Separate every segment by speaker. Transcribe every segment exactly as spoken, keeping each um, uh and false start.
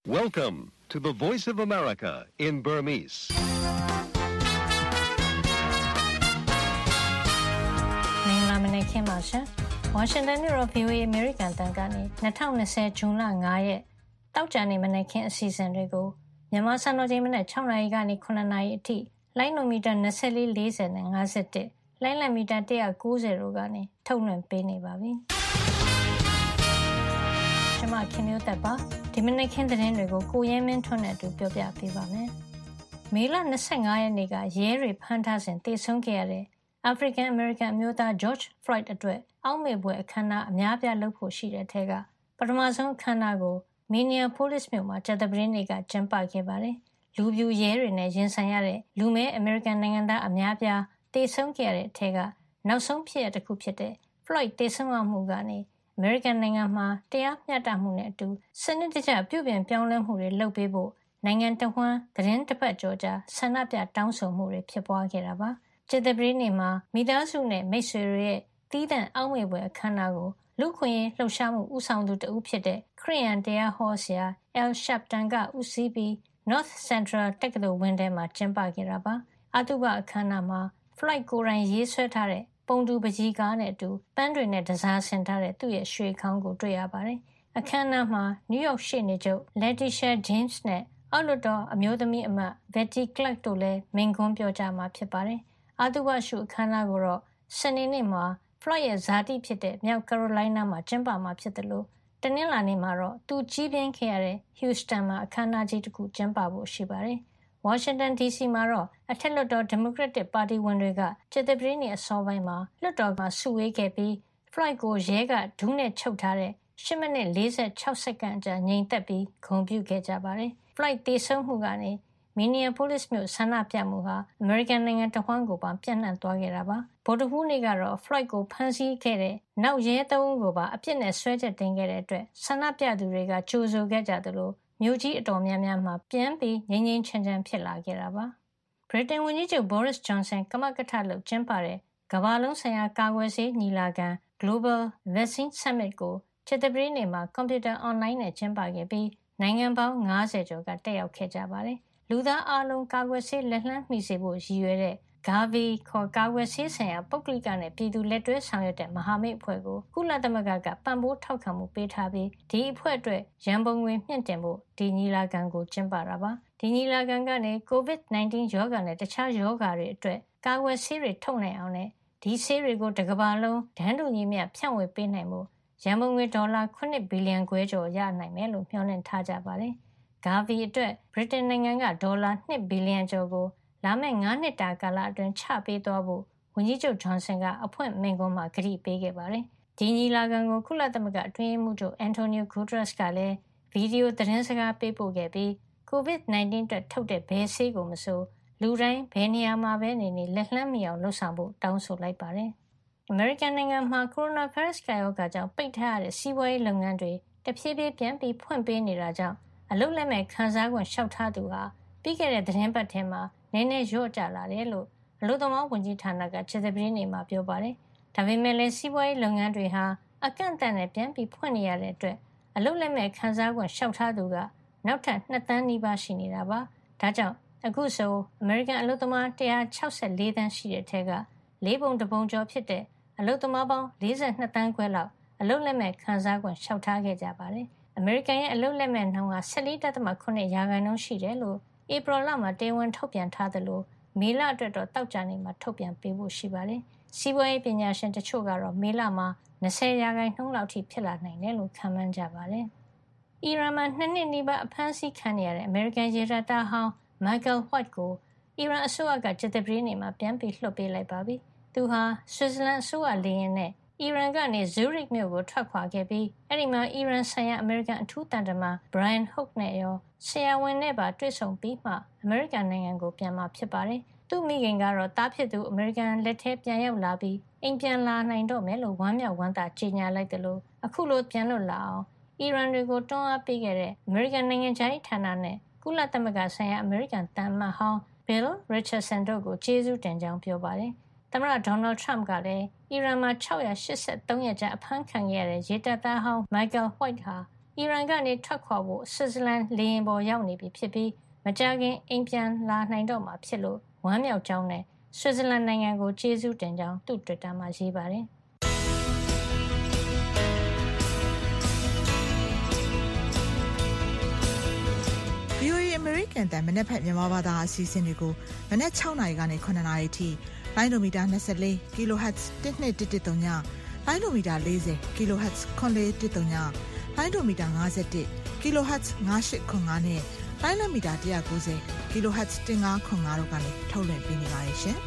Speaker 1: Welcome to the Voice of America in Burmese.
Speaker 2: ။မင်္ဂလာမနက်ခင်းပါရှင်။ Washington မြို့တော် ဗွီအိုအေ American တန်ကနေ၂၀၂၀ ဇွန်လ၅ရက်တောက်ကြနေမနက်ခင်းအစီအစဉ်တွေကိုမြန်မာစံတော်ချိန်မနက်၆နာရီကနေ၇နာရီအထိလိုင်းနိုမီတာ၂၄ ၄၀နဲ့၅၁လိုင်းလံမီတာ၁၉၀တို့ကနေထုတ်လွှင့်ပေးနေပါပြီ။ကျွန်မခင်မျိုးသက်ပါဒီမနက်ခင်းသတင်းတွေကိုကိုရဲမင်းထွန်းနဲ့အတူပြောပြပေးပါမယ်။မေလ၂၅ရက်နေ့ကရဲတွေဖမ်းထားစဉ်တေဆုံးခဲ့ရတဲ့ African American အမျိုးသား George Floyd အတွက်အောက်မေ့ဘွယ်အခမ်းအနားအများပြားလုပ်ဖို့ရှိတဲ့ထဲကပထမဆုံးအခမ်းအနားကို Minneapolis မြို့မှာကြာသပတေးနေ့ကကျင်းပခဲ့ပါတယ်။လူပြူရဲတွေနဲ့ရင်ဆိုင်ရတဲ့လူမဲ American နိုင်ငံသားအများပြားတေဆုံးခဲ့ရတဲ့ထဲကနောက်ဆုံးဖြစ်ရပ်တစ်ခုဖြစ်တဲ့ Floyd တေဆုံးရမှုကနေ American နိုင်ငံမှာတရားမျှတမှုနဲ့အတူစနစ်တကျပြုပြင်ပြောင်းလဲမှုတွေလုပ်ပေးဖို့နိုင်ငံတော်ဝန်သတင်းတစ်ပတ်ကျော်ကြာဆန္ဒပြတောင်းဆိုမှုတွေဖြစ်ပွားခဲ့တာပါ။ကြာသပတေးနေ့မှာမိသားစုနဲ့မိတ်ဆွေတွေရဲ့သီးသန့်အောက်မေ့ပွဲအခမ်းအနားကိုလူခွင့်ရေးလှုပ်ရှားမှုဦးဆောင်သူတဦးဖြစ်တဲ့ခရစ်ယာန်တရားဟောဆရာ Al Sharpton ကဦးစီးပြီး North Central တက္ကသိုလ်ဝင်းထဲမှာကျင်းပခဲ့တာပါ။အတုပအခမ်းအနားမှာ Floyd ကိုယ်တိုင်ရေးဆွဲထားတဲ့ပုံတူပကြီးကားနဲ့အတူပန်းတွေနဲ့တစားဆင်ထားတဲ့သူ့ရဲ့ရွှေခေါင်းကိုတွေ့ရပါတယ်။အခမ်းအနားမှာ New York ရှေ့နေချုပ် Letitia James နဲ့အောက်လွှတ်တော်အမျိုးသမီးအမတ် Betty Clark တို့လည်းမိန့်ခွန်းပြောကြားမှာဖြစ်ပါတယ်။အတုပရှုအခမ်းအနားကိုတော့စနေနေ့မှာ Floyd ရဲ့ဇာတိဖြစ်တဲ့မြောက်ကယ်ရိုလိုင်းနားမှာကျင်းပမှာဖြစ်တယ်လို့တနင်္လာနေ့မှာတော့သူကြီးပြင်းခဲ့ရတဲ့ Houston မှာအခမ်းအနားကြီးတစ်ခုကျင်းပဖို့ရှိပါတယ်။ Washington ဒီ စီ မှာတော့အထက်လွှတ်တော် Democratic ပါတီဝင်တွေကကြာသပတေးနေ့အစောပိုင်းမှာလွှတ်တော်မှာစုဝေးခဲ့ပြီး Floyd ကိုရဲကဒူးနဲ့ချုပ်ထားတဲ့၈မိနစ်၄၆စက္ကန့်အကြာငြိမ်သက်ပြီးဂုဏ်ပြုခဲ့ကြပါတယ်။ Floyd သေဆုံးမှုကနေ Minneapolis မြို့ဆန္ဒပြမှုဟာ American နိုင်ငံတဝှမ်းကိုပါပြန့်နှံ့သွားခဲ့တာပါ။ဗုဒ္ဓဟူးနေ့ကတော့ Floyd ကိုဖမ်းဆီးခဲ့တဲ့နောက်ရဲသုံးဦးကိုပါအပြစ်နဲ့ဆွဲချက်တင်ခဲ့တဲ့အတွက်ဆန္ဒပြသူတွေကကြိုဆိုခဲ့ကြသလိုမြို့ကြီးအတော်များများမှာပြန်ပြီးငြိမ်းငြိမ်းချမ်းချမ်းဖြစ်လာခဲ့တာပါ။ ဗြိတိန်ဝန်ကြီးချုပ် Boris Johnson ကမကထလုပ်ကျင်းပတဲ့ကမ္ဘာလုံးဆိုင်ရာကာကွယ်ဆေးညီလာခံ Global Vaccine Summit ကိုကြာသပတေးနေ့မှာကွန်ပျူတာအွန်လိုင်းနဲ့ကျင်းပခဲ့ပြီးနိုင်ငံပေါင်း၅၀ကျော်ကတက်ရောက်ခဲ့ကြပါတယ်။လူသားအားလုံးကာကွယ်ဆေးလက်လှမ်းမီစေဖို့ရည်ရွယ်တဲ့ Gavi ခေါ်ကာကွယ်ဆေးဆိုင်ရာပုဂ္ဂလိကနဲ့ပြည်သူလက်တွဲဆောင်ရွက်တဲ့မဟာမိတ်အဖွဲ့ကိုကုလသမဂ္ဂကပံ့ပိုးထောက်ခံမှုပေးထားပြီးဒီအဖွဲ့အတွက်ရန်ပုံငွေမြင့်တင်ဖို့ဒီညီလာခံကိုကျင်းပတာပါ။ဒီညီလာခံကနေ ကိုဗစ်၁၉ ရောဂါနဲ့တခြားရောဂါတွေအတွက်ကာကွယ်ဆေးတွေထုတ်နိုင်အောင်နဲ့ဒီဆေးတွေကိုတစ်ကမ္ဘာလုံးတန်းတူညီမျှဖြန့်ဝေပေးနိုင်မှုရန်ပုံငွေဒေါ်လာ၇ဘီလီယံခွဲကျော်ရနိုင်မယ်လို့မျှော်လင့်ထားကြပါတယ်။ Gavi အတွက်ဗြိတိန်နိုင်ငံကဒေါ်လာ၂ဘီလီယံကျော်ကိုလာမယ့်၅နှစ်တာကာလအတွင်းချပေးသွားဖို့ဝန်ကြီးချုပ် Johnson ကအဖွင့်မိန့်ခွန်းမှာကတိပေးခဲ့ပါတယ်။ဒီညီလာခံကိုကုလသမဂ္ဂအတွင်းရေးမှူးချုပ် Antonio Guterres ကလည်းဗီဒီယိုသတင်းစကားပေးပို့ခဲ့ပြီးကိုဗစ်၁၉အတွက်ထုတ်တဲ့ဘယ်ဆေးကိုမဆိုလူတိုင်းဘယ်နေရာမှာပဲနေနေလက်လှမ်းမီအောင်လုပ်ဆောင်ဖို့တောင်းဆိုလိုက်ပါတယ်။ American နိုင်ငံမှာ coronavirus ကရောဂါကြောင့်ပိတ်ထားရတဲ့စီးပွားရေးလုပ်ငန်းတွေတဖြည်းဖြည်းပြန်ပြီးဖွင့်ပေးနေတာကြောင့်အလုပ်လက်မဲ့ခံစား권လျှောက်ထားသူဟာပြီးခဲ့တဲ့သတင်းပတ်ထဲမှာနည်းနည်းလျော့ကျလာတယ်လို့အလုပ်သမားဝန်ကြီးဌာနကကြာသပတေးနေ့မှာပြောပါတယ်။ဒါပေမဲ့လည်းစီးပွားရေးလုပ်ငန်းတွေဟာအကန့်အသတ်နဲ့ပြန်ပြီးဖွင့်နေရတဲ့အတွက်အလုပ်လက်မဲ့ခံစား권လျှောက်ထားသူကနောက်ထပ်၂သန်းနီးပါးရှိနေတာပါ။ဒါကြောင့်အခုဆို American အလုပ်သမား၁၆၄သန်းရှိတဲ့ထဲကလေးပုံတစ်ပုံကျော်ဖြစ်တဲ့အလုပ်သမားပေါင်း၄၂သန်းခွဲလောက်အလုပ်လက်မဲ့ခံစား권လျှောက်ထားခဲ့ကြပါတယ်။ American ရဲ့အလုပ်လက်မဲ့နှုန်းဟာ၁၄.၇ရာခိုင်နှုန်းရှိတယ်လို့ဧပြီလမှာတရားဝင်ထုတ်ပြန်ထားသလိုမေလအတွက်တော့တောက်ကြနေမှာထုတ်ပြန်ပေးဖို့ရှိပါတယ်။စီးပွားရေးပညာရှင်တချို့ကတော့မေလမှာ၂၀ရာခိုင်နှုန်းလောက်ထိဖြစ်လာနိုင်တယ်လို့ခန့်မှန်းကြပါတယ်။အီရန်မှာနှစ်နှစ်နီးပါးအဖမ်းဆီးခံနေရတဲ့ American ရေတပ်သားဟောင်း Michael White ကိုအီရန်အစိုးရကကြာသပတေးနေ့မှာပြန်ပြီးလွှတ်ပေးလိုက်ပါပြီ။သူဟာဆွစ်ဇာလန်အစိုးရလေယာဉ်နဲ့အီရန်ကနေ Zurich မြို့ကိုထွက်ခွာခဲ့ပြီးအဲဒီမှာအီရန်ဆိုင်ရာအမေရိကန်အထူးသံတမန် Brian Hook နဲ့ရောဆရာဝန်နဲ့ပါတွေ့ဆုံပြီးမှအမေရိကန်နိုင်ငံကိုပြန်မှာဖြစ်ပါတယ်။သူ့မိခင်ကတော့တားဖြစ်သူအမေရိကန်လက်ထဲပြန်ရောက်လာပြီးအိမ်ပြန်လာနိုင်တော့မယ်လို့ဝမ်းမြောက်ဝမ်းသာကြေညာလိုက်တယ်လို့အခုလိုပြန်လွတ်လာအောင်အီရန်တွေကိုတွန်းအားပေးခဲ့တဲ့အမေရိကန်နိုင်ငံခြားရေးဌာနနဲ့ကုလသမဂ္ဂဆိုင်ရာအမေရိကန်သံအမတ်ဟောင်း Bill Richardson တို့ကိုကျေးဇူးတင်ကြောင်းပြောပါတယ်။သမ္မတ Donald Trump ကလည်းအီရန်မှာ၆၈၃ရက်ကြာအဖမ်းခံခဲ့ရတဲ့ရေတပ်သားဟောင်း Michael White ဟာအီရန်ကနေထွက်ခွာဖို့ဆွစ်ဇာလန်လေယာဉ်ပေါ်ရောက်နေပြီဖြစ်ပြီးမကြာခင်အိမ်ပြန်လာနိုင်တော့မှာဖြစ်လို့ဝမ်းမြောက်ကြောင်းနဲ့ဆွစ်ဇာလန်နိုင်ငံကိုကျေးဇူးတင်ကြောင်းသူ့တွစ်တာမှာရေးပါတယ်။
Speaker 3: ဗွီအိုအေ American တန်မနက်ဖြန်မြန်မာဘာသာအစီအစဉ်တွေကိုမနက်၆နာရီကနေ၇နာရီထိလိုင်းဒိုမီတာ၂၄ kHz တစ်နှစ်တစ်တစ်သုံးညလိုင်းဒိုမီတာ၄၀ kHz ခွန်လေးတစ်သုံးညလိုင်းဒိုမီတာ၅၁ kHz ၅၈ခွန်၅နဲ့လိုင်းလမီတာ၁၉၀ kHz ၁၅ခွန်၅တို့ကနေထုတ်လွှင့်ပေးနေပါတယ်ရှင်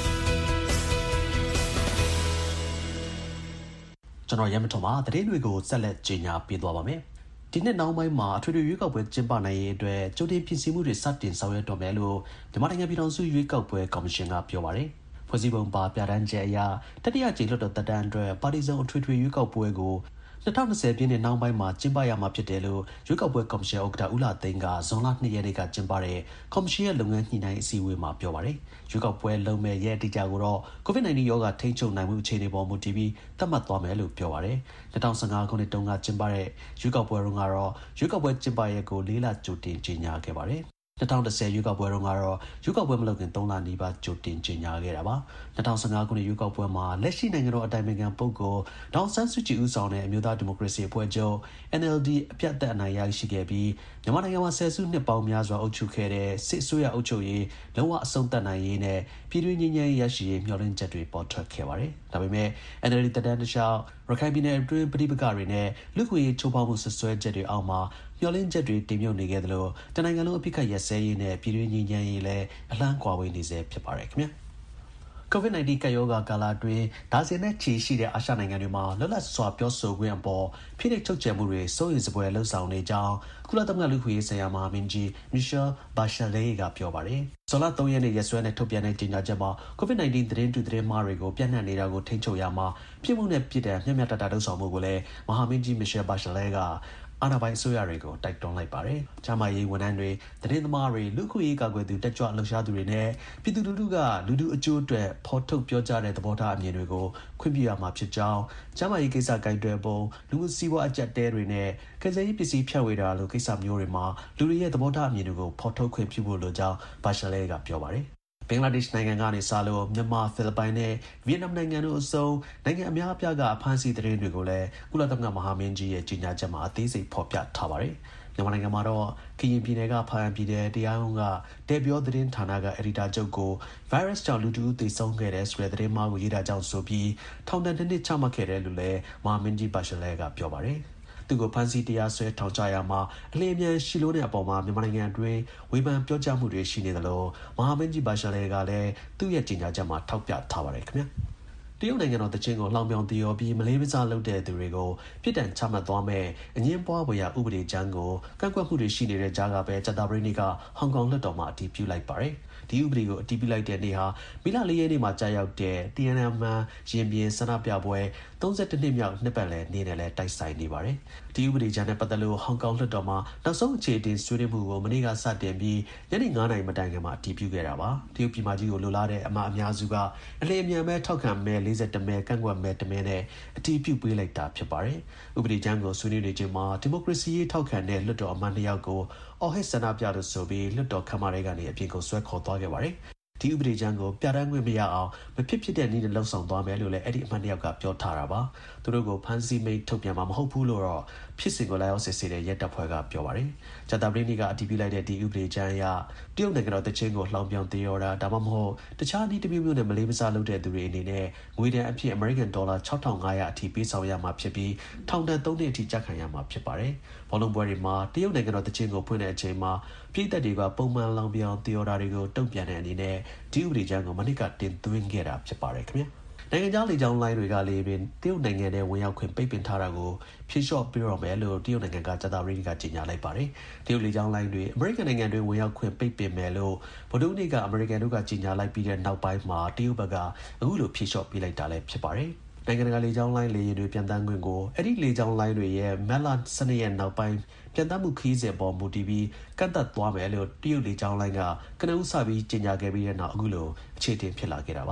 Speaker 4: ကျွန်တော်ရမထုံမှာသတင်းတွေကိုဆက်လက်ကြေညာပေးသွားပါမယ်ဒီနှစ်နောက်ပိုင်းမှာအထွေထွေရွေးကောက်ပွဲကျင်းပနိုင်ရေးအတွက်ကြိုတင်ပြင်ဆင်မှုတွေစတင်ဆောင်ရွက်တော့မယ်လို့မြန်မာနိုင်ငံပြည်ထောင်စုရွေးကောက်ပွဲကော်မရှင်ကပြောပါတယ်။ဖွဲ့စည်းပုံပါပြဋ္ဌာန်းချက်အရတတိယကြိမ်လွှတ်တော်သက်တမ်းအတွက်ပါတီစုံအထွေထွေရွေးကောက်ပွဲကို၂၀၂၀ပြည့်နှစ်နောက်ပိုင်းမှာကျင်းပရမှာဖြစ်တယ်လို့ရွေးကောက်ပွဲကော်မရှင်ဥက္ကဋ္ဌဦးလာသိန်းကဇွန်လ၂ရက်နေ့ကကျင်းပတဲ့ကော်မရှင်ရဲ့လုပ်ငန်းညှိနှိုင်းအစည်းအဝေးမှာပြောပါတယ်။ရွေးကောက်ပွဲလုပ်မဲ့ရဲ့အတိအကျကိုတော့ ကိုဗစ်၁၉ ရောဂါထိန်းချုပ်နိုင်မှုအခြေအနေပေါ်မူတည်ပြီးသတ်မှတ်သွားမယ်လို့ပြောပါတယ်။၂၀၁၅ခုနှစ်တုန်းကကျင်းပတဲ့ရွေးကောက်ပွဲတုန်းကတော့ရွေးကောက်ပွဲကျင်းပရက်ကိုလေးလကြိုတင်ကြေညာခဲ့ပါတယ်။၂၀၁၀ရွေးကောက်ပွဲတုန်းကတော့ရွေးကောက်ပွဲမလုပ်ခင်၃လနီးပါးကြိုတင်ကြေညာခဲ့တာပါ၂၀၁၅ခုနှစ်ရွေးကောက်ပွဲမှာလက်ရှိနိုင်ငံတော်အတိုင်ပင်ခံပုဂ္ဂိုလ်ဒေါ်အောင်ဆန်းစုကြည်ဦးဆောင်တဲ့အမျိုးသားဒီမိုကရေစီအဖွဲ့ချုပ် N L D အပြတ်သက်အနိုင်ရရှိခဲ့ပြီးမြန်မာနိုင်ငံမှာဆယ်စုနှစ်ပေါင်းများစွာအုပ်ချုပ်ခဲ့တဲ့စစ်အစိုးရအုပ်ချုပ်ရေးလုံးဝအဆုံးသတ်နိုင်ရေးနဲ့ပြည်တွင်းငြိမ်းချမ်းရေးရရှိရေးမျှော်လင့်ချက်တွေပေါ်ထွက်ခဲ့ပါတယ်ဒါပေမဲ့ N L D သက်တမ်းတစ်လျှောက်ရခိုင်ပြည်နယ်အတွင်းပြည်ပကတွေနဲ့လူခွေချိုးဖောက်မှုဆွဆွဲချက်တွေအောက်မှာမျှော်လင့်ချက်တွေတင်မြုပ်နေခဲ့သလိုတနိုင်ငံလုံးအပိတ်ခတ်ရက်စဲရေးနဲ့ပြည်တွင်းငြိမ်းချမ်းရေးလည်းအလှမ်းကွာဝေးနေစေဖြစ်ပါတယ်ခင်ဗျာကိုဗစ်၁၉ ကပ်ရောဂါကာလအတွင်းဒါဇင်နဲ့ချီရှိတဲ့အာရှနိုင်ငံတွေမှာလွတ်လပ်စွာပြောဆိုခွင့်အပေါ်ဖိနှိပ်ချုပ်ချယ်မှုတွေစိုးရိမ်စဖွယ်လှုပ်ဆောင်နေကြောင်းကုလသမဂ္ဂလူ့အခွင့်အရေးဆိုင်ရာမဟာမင်းကြီး Michelle Bachelet ကပြောပါတယ်။ဇွန်လ၃ရက်နေ့ရက်စွဲနဲ့ထုတ်ပြန်တဲ့ကြေညာချက်မှာကိုဗစ်၁၉သတင်းတူသတင်းမှားတွေကိုပြန့်နှံ့နေတာကိုထိန်းချုပ်ရမှာပြစ်မှုနဲ့ပြစ်ဒဏ်မျှမျှတတလှုပ်ဆောင်မှုကိုလည်းမဟာမင်းကြီး Michelle Bachelet ကအာဏာပိုင်အစိုးရတွေကိုတိုက်တွန်းလိုက်ပါတယ်။ကျန်းမာရေးဝန်ထမ်းတွေသတင်းသမားတွေလူ့အခွင့်အရေးကာကွယ်သူတက်ကြွလှုပ်ရှားသူတွေနဲ့ပြည်သူလူထုကလူထုအကျိုးအတွက်ဖော်ထုတ်ပြောကြားတဲ့သဘောထားအမြင်တွေကိုခွင့်ပြုရမှာဖြစ်ကြောင်းကျန်းမာရေးကိစ္စကိုင်တွယ်ပုံလူမှုစီးပွားအကျပ်တဲတွေနဲ့ကယ်ဆယ်ရေးပစ္စည်းဖြန့်ဝေတာလိုကိစ္စမျိုးတွေမှာလူတွေရဲ့သဘောထားအမြင်တွေကိုဖော်ထုတ်ခွင့်ပြုဖို့လိုကြောင်းဘာရှလဲကပြောပါတယ်ဘင်္ဂလားဒေ့ရှ်နိုင်ငံကနေစလို့မြန်မာဖိလစ်ပိုင်နဲ့ဗီယက်နမ်နိုင်ငံတို့အစုံနိုင်ငံအများအပြားကအဖမ်းဆီးသတင်းတွေကိုလည်းကုလသမဂ္ဂမဟာမင်းကြီးရဲ့ကြေညာချက်မှာအသေးစိတ်ဖော်ပြထားပါတယ်မြန်မာနိုင်ငံမှာတော့ကရင်ပြည်နယ်ကဖားအံပြည်နယ်တရားရုံးကဒေပြောသတင်းဌာနကအက်ဒီတာချုပ်ကို virus ကြောင့်လူတဦးသေဆုံးခဲ့တဲ့ဆိုတဲ့သတင်းမှားကိုရေးတာကြောင့်ဆိုပြီးထောင်ဒဏ်နှစ်နှစ်ချမှတ်ခဲ့တယ်လို့လည်းမဟာမင်းကြီးဘာရှလဲကပြောပါတယ်သူကိုဖမ်းဆီးတရားစွဲထောင်ချရာမှာအလင်းအမြန်ရှိလို့တဲ့အပေါ်မှာမြန်မာနိုင်ငံအတွင်းဝေဖန်ပြောကြားမှုတွေရှိနေသလိုမဟာမင်းကြီးဘာရှာလဲကလည်းသူ့ရဲ့ကြေညာချက်မှာထောက်ပြထားပါတယ်ခင်ဗျာတရုတ်နိုင်ငံတော်တချင်းကိုလှောင်ပြောင်တည်ရောပြီးမလေးမစားလုပ်တဲ့သူတွေကိုပြစ်ဒဏ်ချမှတ်သွားမဲ့အငင်းပွားဝေယဥပဒေကြမ်းကိုကန့်ကွက်မှုတွေရှိနေတဲ့ကြားကပဲဂျတာပရိနိကဟောင်ကောင်လွှတ်တော်မှာအတည်ပြုလိုက်ပါတယ်ဒီဥပဒေကိုအတည်ပြုလိုက်တဲ့နေ့ဟာမီလ၄ရက်နေ့မှာကြာရောက်တဲ့ တီ အန် အမ် ရင်ပြင်ဆန္ဒပြပွဲ၃၁နှစ်မြောက်နှစ်ပတ်လည်နေ့နဲ့လည်းတိုက်ဆိုင်နေပါတယ်ဒီဥပဒေကြမ်းနဲ့ပတ်သက်လို့ဟောင်ကောင်လွှတ်တော်မှာနောက်ဆုံးအခြေတင်ဆွေးနွေးမှုကိုမနေ့ကစတင်ပြီးညနေ၅နာရီမတိုင်ခင်မှာအတည်ပြုခဲ့တာပါတရုတ်ပြည်မကြီးကိုလိုလားတဲ့အမအများစုကအလင်းအမြန်ပဲထောက်ခံမဲ၄၁မဲကန့်ကွက်မဲ၁မဲနဲ့အတည်ပြုပေးလိုက်တာဖြစ်ပါတယ်ဥပဒေကြမ်းကိုဆွေးနွေးနေချိန်မှာဒီမိုကရေစီရေးထောက်ခံတဲ့လွှတ်တော်အမတ်နှစ်ယောက်ကိုအော်ဟစ်ဆန္ဒပြလို့ဆိုပြီးလွှတ်တော်ခန်းမထဲကနေအပြင်ကိုဆွဲခေါ်သွားခဲ့ပါတယ်ဒီဥပဒေကြမ်းကိုပြဋ္ဌာန်းခွင့်မရအောင်မဖြစ်ဖြစ်တဲ့နည်းနဲ့လှုံ့ဆော်သွားမယ်လို့လည်းအဲ့ဒီအမှတ်တစ်ယောက်ကပြောထားတာပါသူတို့ကိုဖမ်းဆီးမိတ်ထုတ်ပြန်မှာမဟုတ်ဘူးလို့တော့ဖြစ်စဉ်ကိုလာရောက်စစ်ဆေးတဲ့ရဲတပ်ဖွဲ့ကပြောပါတယ်ဂျာတာပရိနိကအတည်ပြုလိုက်တဲ့ဒီဥပဒေကြမ်းအရတရုတ်နိုင်ငံတော်တချင်းကိုလှောင်ပြောင်တေရောတာဒါမှမဟုတ်တခြားနည်းတစ်မျိုးမျိုးနဲ့မလေးမစားလုပ်တဲ့သူတွေအနေနဲ့ငွေဒဏ်အဖြစ်အမေရိကန်ဒေါ်လာ၆ထောင်၅ရာအထိပေးဆောင်ရမှာဖြစ်ပြီးထောင်ဒဏ်၃နှစ်အထိကြခံရမှာဖြစ်ပါတယ်ဘောလုံးပွဲတွေမှာတရုတ်နိုင်ငံတော်တချင်းကိုဖွင့်တဲ့အချိန်မှာပြည်သက်တွေကပုံမှန်လောင်ပြောင်တေရောတာတွေကိုတုံ့ပြန်တဲ့အနေနဲ့ဒီဥပဒေကြမ်းကိုမနစ်ကတင်သွင်းခဲ့တာဖြစ်ပါတယ်ခင်ဗျာနိုင်ငံခြားလေကြောင်းလိုင်းတွေကလေပင်တရုတ်နိုင်ငံထဲဝင်ရောက်ခွင့်ပိတ်ပင်ထားတာကိုဖြေလျှော့ပေးတော့မယ်လို့တရုတ်နိုင်ငံကဂျာတာပရိနိကကြေညာလိုက်ပါတယ်တရုတ်လေကြောင်းလိုင်းတွေအမေရိကန်နိုင်ငံတွင်ဝင်ရောက်ခွင့်ပိတ်ပင်မယ်လို့ဗိုလ်ချုပ်နေကအမေရိကန်တို့ကကြေညာလိုက်ပြီးတဲ့နောက်ပိုင်းမှာတရုတ်ဘက်ကအခုလိုဖြေလျှော့ပေးလိုက်တာလည်းဖြစ်ပါတယ်နိုင်ငံတကာလေကြောင်းလိုင်းလေယာဉ်တွေပြန်တမ်းခွင့်ကိုအဲ့ဒီလေကြောင်းလိုင်းတွေရဲ့မက်လာ၁၂ရက်နောက်ပိုင်းပြန်တမ်းမှုခီးစဉ်ပေါ်မူတည်ပြီးကန့်သတ်သွားမယ်လို့တရုတ်လေကြောင်းလိုင်းကကနဦးစပြီးကြေညာခဲ့ပြီးတဲ့နောက်အခုလိုအခြေတင်ဖြစ်လာခဲ့တာပါ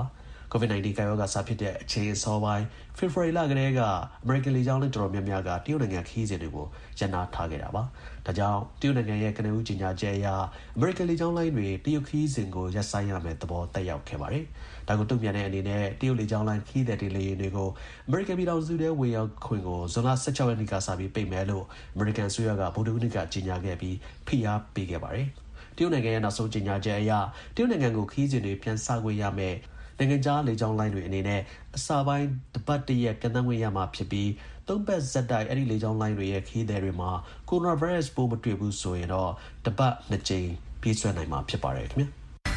Speaker 4: ကိုဗစ် nineteen ကရောဂါစဖြစ်တဲ့အချိန်အစောပိုင်းဖေဖော်ဝါရီလကတည်းကအမေရိကန်လေကြောင်းလိုင်းတော်တော်များများကတရုတ်နိုင်ငံခရီးစဉ်တွေကိုရပ်နားထားခဲ့တာပါဒါကြောင့်တရုတ်နိုင်ငံရဲ့ကနဦးကြေညာချက်အရအမေရိကန်လေကြောင်းလိုင်းတွေတရုတ်ခရီးစဉ်ကိုရပ်ဆိုင်းရမယ်သဘောတက်ရောက်ခဲ့ပါတယ်ဒါကိုတုံ့ပြန်တဲ့အနေနဲ့တရုတ်လေကြောင်းလိုင်းခရီးသည်တွေလေယာဉ်တွေကိုအမေရိကန်ပြည်ထောင်စုထဲဝင်ရောက်ခွင့်ကိုဇွန်လ十六ရက်နေ့ကစပြီးပိတ်မယ်လို့အမေရိကန်အစိုးရကဗုဒ္ဓဟူးနေ့ကကြေညာခဲ့ပြီးဖိအားပေးခဲ့ပါတယ်တရုတ်နိုင်ငံရဲ့နောက်ဆုံးကြေညာချက်အရတရုတ်နိုင်ငံကိုခရီးစဉ်တွေပြန်စခွင့်ရမယ်နိုင်ငံခြားလေကြောင်းလိုင်းတွေအနေနဲ့အစာပိုင်းတပတ်တရက်ကန်သန်းခွင့်ရမှာဖြစ်ပြီးသုံးပတ်ဇက်တိုက်အဲ့ဒီလေကြောင်းလိုင်းတွေရဲ့ခရီးသည်တွေမှာကိုရိုနာဗိုင်းရပ်စ်ပိုးမတွေ့ဘူးဆိုရင်တော့တပတ်နှစ်ကြိမ်ပြေးဆွဲနိုင်မှာဖြစ်ပါတယ်ခင်ဗျာ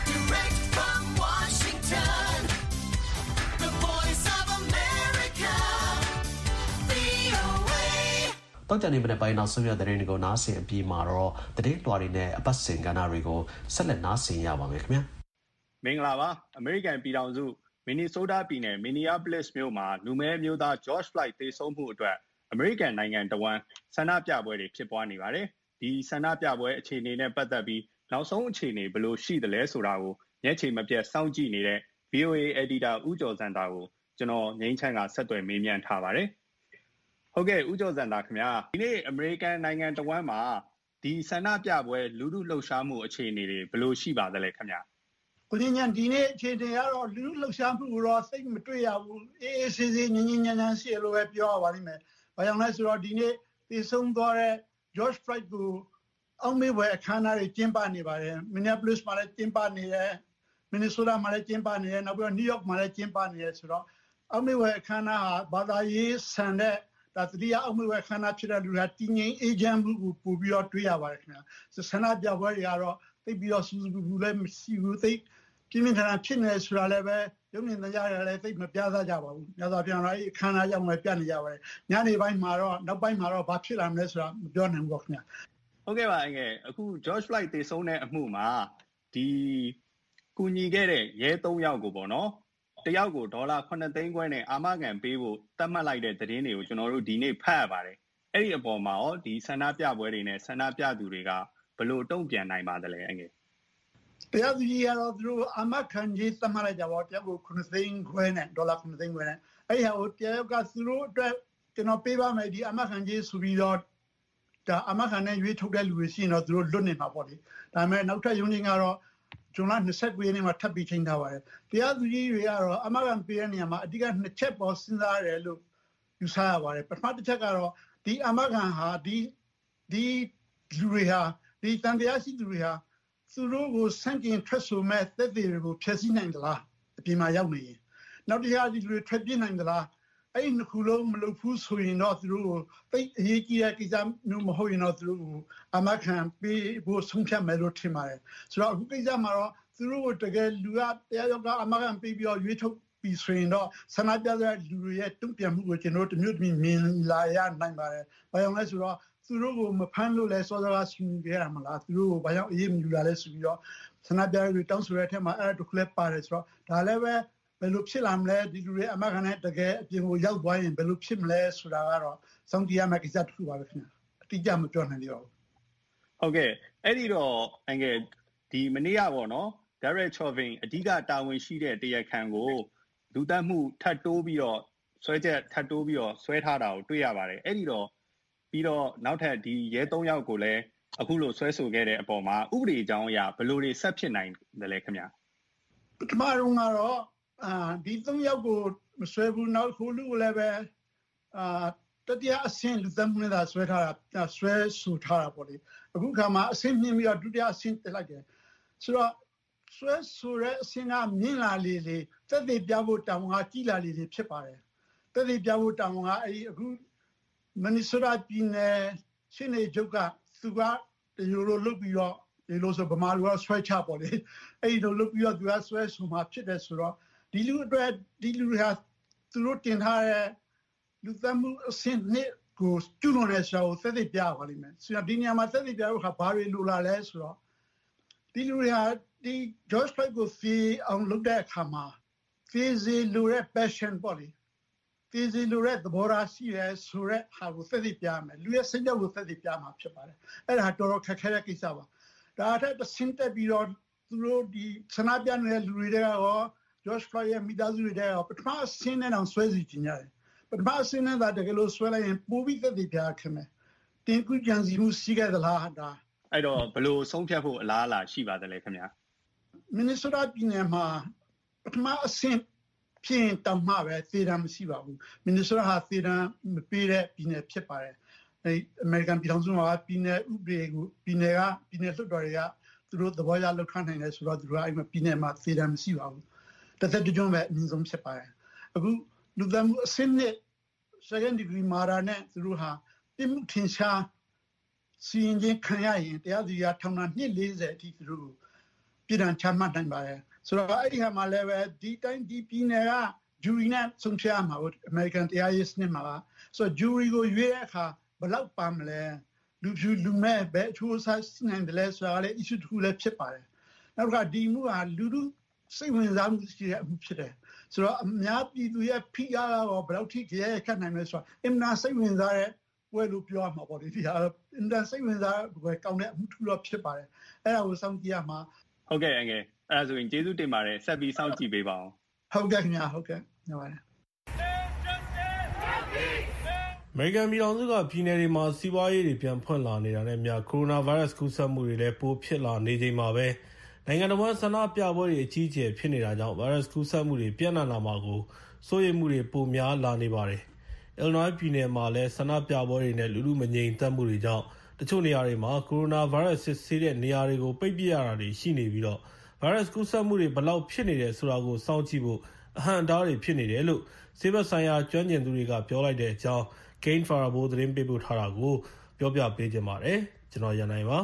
Speaker 4: တော့ကြနေမနေ့ပိုင်းနောက်ဆုံးရတဲ့တဲ့တွေကိုနားဆင်အပြီးမှာတော့တည်င်းလွှာတွေနဲ့အပတ်စဉ်ကဏ္ဍတွေကိုဆက်လက်နားဆင်ရပါမယ်ခင်ဗျာ
Speaker 5: မင်္ဂလာပါအမေရိကန်ပြည်ထောင်စုမင်နီဆိုးတားပြည်နယ်မင်နီယာပလစ်မြို့မှာလူမဲမျိုးသား George Floyd သေဆုံးမှုအတွက်အမေရိကန်နိုင်ငံတဝန်းဆန္ဒပြပွဲတွေဖြစ်ပွားနေပါတယ်ဒီဆန္ဒပြပွဲအခြေအနေနဲ့ပတ်သက်ပြီးနောက်ဆုံးအခြေအနေဘယ်လိုရှိသလဲဆိုတာကိုညက်ချေမပြတ်စောင့်ကြည့်နေတဲ့ V O A Editor ဦးကျော်စံတာကိုကျွန်တော်ငိမ့်ချမ်းကဆက်သွယ်မေးမြန်းထားပါတယ်ဟုတ်ကဲ့ဦးကျော်စံတာခင်ဗျာဒီနေ့အမေရိကန်နိုင်ငံတဝန်းမှာဒီဆန္ဒပြပွဲလူထုလှုပ်ရှားမှုအခြေအနေတွေဘယ်လိုရှိပါသလဲခင်ဗျာ
Speaker 6: ကိုင်းညံဒီနေ့အခြေအနေကတော့လူထုလှုပ်ရှားမှုတော့စိတ်မတွေ့ရဘူးအေးအေးဆေးဆေးငြင်းငြင်းညံ့ညံ့ရှိလို့ပဲပြောရပါလိမ့်မယ်ဘာကြောင့်လဲဆိုတော့ဒီနေ့သေဆုံးသွားတဲ့ George Floyd ကိုအောင်မေးပွဲအခမ်းအနားတွေကျင်းပနေပါတယ် Minneapolis မှာလည်းကျင်းပနေတယ် Minnesota မှာလည်းကျင်းပနေတယ်နောက်ပြီးတော့ New York မှာလည်းကျင်းပနေတယ်ဆိုတော့အောင်မေးပွဲအခမ်းအနားဟာဘာသာရေးဆန်တဲ့ဒါတတိယအောင်မေးပွဲအခမ်းအနားဖြစ်တဲ့လူကတည်ငြိမ်အေဂျင့်မှုကိုပို့ပြီးတော့တွေ့ရပါတယ်ခင်ဗျာဆန္ဒပြပွဲတွေကတော့သိပြီးတော့စူးစူးဘူးလည်းမရှိဘူးသိပြင်းပြင်းထန်ထန်ဖြစ်နေဆိုတာလည်းပဲရုံမြင်တရားတွေလည်းသိမပြသကြပါဘူးညသာပြန်တော့အခမ်းအနားကြောင့်လည်းပြနေကြပါတယ်ညနေပိုင်းမှာတော့နောက်ပိုင်းမှာတော့ဘာဖြစ်လာမလဲဆိုတာမပြောနိုင်ဘူးခင်ဗျာ
Speaker 5: ဟုတ်ကဲ့ပါအငယ်အခု George Floyd သေဆုံးတဲ့အမှုမှာဒီကူညီခဲ့တဲ့ရဲသုံးယောက်ကိုပေါ့နော်တယောက်ကိုဒေါ်လာခုနှစ်သိန်းခွဲနဲ့အာမခံပေးဖို့သတ်မှတ်လိုက်တဲ့သတင်းတွေကိုကျွန်တော်တို့ဒီနေ့ဖတ်ရပါတယ်အဲ့ဒီအပေါ်မှာရောဒီဆန္ဒပြပွဲတွေနဲ့ဆန္ဒပြသူတွေကဘယ်လိုတုံ့ပြန်နိုင်ပါသလဲအငယ်
Speaker 6: တရားသူကြီးကတော့သူတို့အာမခံကြီးသတ်မှတ်လိုက်ကြပါတော့တယောက်ကိုခုနှစ်သိန်းခွဲနဲ့ဒေါ်လာခုနှစ်သိန်းခွဲနဲ့အဲ့ဒီဟာကိုတယောက်ကသူတို့အတွက်ကျွန်တော်ပေးပါမယ်ဒီအာမခံကြီးဆိုပြီးတော့ဒါအာမခံနဲ့ရွေးထုတ်တဲ့လူတွေရှိရင်တော့သူတို့လွတ်နေမှာပေါ့လေဒါပေမဲ့နောက်ထပ်ရုံးချင်းကတော့ကျွန်တော်နှစ်ဆက်ပေးနေမှာထပ်ပြီးချိန်ထားပါတယ်တရားသူကြီးတွေကတော့အာမခံပေးတဲ့နေရာမှာအဓိကနှစ်ချက်ပေါ်စဉ်းစားရတယ်လို့ယူဆရပါတယ်ပထမတစ်ချက်ကတော့ဒီအာမခံဟာဒီဒီလူတွေဟာဒီတန်တရားရှိသူတွေဟာသူတို့ကိုစန့်ကျင်ထွက်ဆိုမဲ့သက်သေတွေကိုဖျက်ဆီးနိုင်သလားအပြင်မှာရောက်နေရင်နောက်တစ်ခါဒီလူတွေထွက်ပြေးနိုင်သလားအဲ့ဒီနှစ်ခုလုံးမလုပ်ဘူးဆိုရင်တော့သူတို့ကိုသိအရေးကြီးတဲ့ကိစ္စမျိုးမဟုတ်ရင်တော့သူတို့ကိုအမခံပေးဖို့ဆုံးဖြတ်မယ်လို့ထင်ပါတယ်ဆိုတော့အခုကိစ္စမှာတော့သူတို့ကိုတကယ်လူကတရားရောက်ကအမခံပေးပြီးတော့ရွေးထုတ်ပြီးဆိုရင်တော့ဆန္ဒပြတဲ့လူတွေရဲ့တုံ့ပြန်မှုကိုကျွန်တော်တို့တမျိုးတမျိုးမြင်လာရနိုင်ပါတယ်ဘာကြောင့်လဲဆိုတော့သူတို့ကိုမဖမ်းလို့လဲစောစောကဆွေးနွေးကြရမှာလားသူတို့ကိုဘာကြောင့်အေးမယူလာလဲဆိုပြီးတော့ဆန္ဒပြတွေတောင်းဆိုတဲ့အထက်မှာအဲ့ဒါတခုလည်းပါတယ်ဆိုတော့ဒါလည်းပဲဘယ်လိုဖြစ်လာမလဲဒီလူတွေအမခံနဲ့တကယ်အပြင်ကိုရောက်သွားရင်ဘယ်လိုဖြစ်မလဲဆိုတာကတော့စောင့်ကြည့်ရမယ့်ကိစ္စတစ်ခုပါပဲခင်ဗျာအတိအကျမပြောနိုင်သေးပါဘူး
Speaker 5: ဟုတ်ကဲ့အဲ့ဒီတော့အငယ်ဒီမနေ့ကပေါ့နော် Derek Chauvin အဓိကတာဝန်ရှိတဲ့တရားခံကိုလူသတ်မှုထပ်တိုးပြီးတော့ဆွဲချက်ထပ်တိုးပြီးတော့ဆွဲထားတာကိုတွေ့ရပါတယ်အဲ့ဒီတော့ပြီးတော့နောက်ထပ်ဒီရဲသုံးယောက်ကိုလည်းအခုလိုဆွဲဆိုခဲ့တဲ့အပေါ်မှာဥပဒေအကြောင်းအရာဘယ်လိုတွေဆက်ဖြစ်နိုင်တယ်လဲခင်ဗျာ
Speaker 6: ပထမတော့ကတော့အာဒီသုံးယောက်ကိုမဆွဲဘူးနောက်ခုလူလည်းပဲအာတတိယအဆင့်လူသတ်မှုနဲ့သာဆွဲထားတာဆွဲဆိုထားတာပေါ့လေအခုခါမှာအဆင့်မြင့်ပြီးတော့ဒုတိယအဆင့်တက်လိုက်တယ်ဆိုတော့ဆွဲဆိုတဲ့အဆင့်ကမြင့်လာလေလေသက်သေပြဖို့တောင်းကကြီးလာလေလေဖြစ်ပါတယ်သက်သေပြဖို့တောင်းကအဲ့ဒီအခုမနီဆိုရာပြည်နယ်ရှင်းနေချုပ်ကသူကဒီလိုလိုလုပ်ပြီးတော့ဒီလိုဆိုဗမာလူကဆွဲချပေါ့လေအဲ့ဒီလိုလုပ်ပြီးတော့သူကဆွဲဆိုမှဖြစ်တယ်ဆိုတော့ဒီလူအတွက်ဒီလူဟာသူတို့တင်ထားတဲ့လူသတ်မှုအဆင့်နှစ်ကိုကျူးလွန်တဲ့ဆရာကိုသက်သေပြပါလိမ့်မယ်ဆိုတော့ဒီနေရာမှာသက်သေပြဖို့ခါဘာတွေလိုလာလဲဆိုတော့ဒီလူတွေဟာဒီ George Floyd ကိုဖီအောင်လုပ်တဲ့အခါမှာဖီစီလူရဲ့ passion ပေါ့လေဖီစီလူရဲ့သဘောထားရှိရဲဆိုတဲ့ဟာကိုသက်သေပြမယ်လူရဲ့စိတ်ဓာတ်ကိုသက်သေပြမှာဖြစ်ပါတယ်အဲ့ဒါတော်တော်ခက်ခဲတဲ့ကိစ္စပါဒါအထက်တစ်ဆင့်တက်ပြီးတော့သူတို့ဒီဆန္ဒပြနေတဲ့လူတွေတွေကရော George Floyd ရဲ့မိသားစုတွေတဲ့ပထမအဆင့်နဲ့တော့ဆွဲစီကြတယ်ပထမအဆင့်နဲ့ဒါတကယ်လို့ဆွဲလိုက်ရင်ပိုပြီးသက်သေပြခင်မယ်တင်ကူကြံစီမှုရှိခဲ့သလားဒါ
Speaker 5: အဲ့တော့ဘယ်လိုဆုံးဖြတ်ဖို့အလားအလာရှိပါသလဲခင်ဗျာ
Speaker 6: Minnesota ပြည်နယ်မှာပထမအဆင့်ဖြစ်တောင်မှပဲသေတမ်းမရှိပါဘူး Minnesota ဟာသေတမ်းမပေးတဲ့ပြည်နယ်ဖြစ်ပါတယ်အဲ American ပြည်ထောင်စုမှာပြည်နယ်ဥပဒေကိုပြည်နယ်ကပြည်နယ်လွှတ်တော်တွေကသူတို့သဘောကျလောက်ခံနိုင်တယ်ဆိုတော့သူတို့အဲ့မှာပြည်နယ်မှာသေတမ်းမရှိပါဘူးတစ်သက်တကြွပဲအမြင့်ဆုံးဖြစ်ပါတယ်အခုလူသမှုအဆင့်နဲ့ second degree murder နဲ့သူတို့ဟာပြမှုထင်ရှားစီရင်ခြင်းခံရရင်တရားစီရင်ထောင်ဒဏ်နှစ်၄၀အထိသူတို့ပြည်ထောင်ချမှတ်နိုင်ပါတယ်ဆိုတော့အဲ့ဒီဟာမှာလည်းပဲဒီတိုင်းဒီပြည်နယ်က jury နဲ့ဆုံးဖြတ်မှာဟုတ် American တရားရေးစနစ်မှာဆိုတော့ jury ကိုရွေးတဲ့အခါဘယ်လောက်ပါမလဲလူဖြူလူမဲ့ပဲအချိုးအစားနိုင်တယ်လဲဆိုတာလည်း issue တစ်ခုလည်းဖြစ်ပါတယ်နောက်ကဒီမှုဟာလူလူစိတ်ဝင်စားမှုရှိတဲ့အမှုဖြစ်တယ်ဆိုတော့အများပြည်သူရဲ့ဖိအားရောဘယ်လောက်ထိကြဲခတ်နိုင်လဲဆိုတော့အင်နာစိတ်ဝင်စားတဲ့ဝယ်လို့ပြောမှာပေါ့ဒီဟာအင်နာစိတ်ဝင်စားဝယ်ကောင်းတဲ့အမှုထူတော့ဖြစ်ပါတယ်အဲ့ဒါကိုစောင့်ကြည့်ရမှာ
Speaker 5: ဟုတ်ကဲ့အငယ်အဲ့ဒါဆိုရင်ကျေးဇူးတင်ပါတယ်ဆက်ပြီးစောင့်ကြည့်ပေးပါအောင်
Speaker 6: ဟုတ်ကဲ့ခင်ဗျာဟုတ်ကဲ့ညပါတယ်
Speaker 7: အမေရိကန်ပြည်ထောင်စုကပြည်နယ်တွေမှာစီးပွားရေးတွေပြန်ဖွင့်လာနေတာနဲ့မြကိုရိုနာဗိုင်းရပ်စ်ကူးစက်မှုတွေလည်းပိုဖြစ်လာနေချိန်မှာပဲနိုင်ငံတော်ဝန်ဆန္ဒပြပွဲတွေအကြီးအကျယ်ဖြစ်နေတာကြောင့်ဗိုင်းရပ်စ်ကူးစက်မှုတွေပြန့်နှံ့လာမှာကိုစိုးရိမ်မှုတွေပိုများလာနေပါတယ်။ Illinois ပြည်နယ်မှာလည်းဆန္ဒပြပွဲတွေနဲ့လူလူမငြိမ်သက်မှုတွေကြောင့်တချို့နေရာတွေမှာကိုရိုနာဗိုင်းရပ်စ်စစ်ဆေးတဲ့နေရာတွေကိုပိတ်ပစ်ရတာတွေရှိနေပြီးတော့ဗိုင်းရပ်စ်ကူးစက်မှုတွေဘယ်လောက်ဖြစ်နေတယ်ဆိုတာကိုစောင့်ကြည့်ဖို့အဟန့်အတားတွေဖြစ်နေတယ်လို့ဆေးဘက်ဆိုင်ရာကျွမ်းကျင်သူတွေကပြောလိုက်တဲ့အကြောင်း Kane Farabo သတင်းပေးပို့ထားတာကိုပြောပြပေးခြင်းပါတယ်ကျွန်တော်ရန်နိုင်ပါ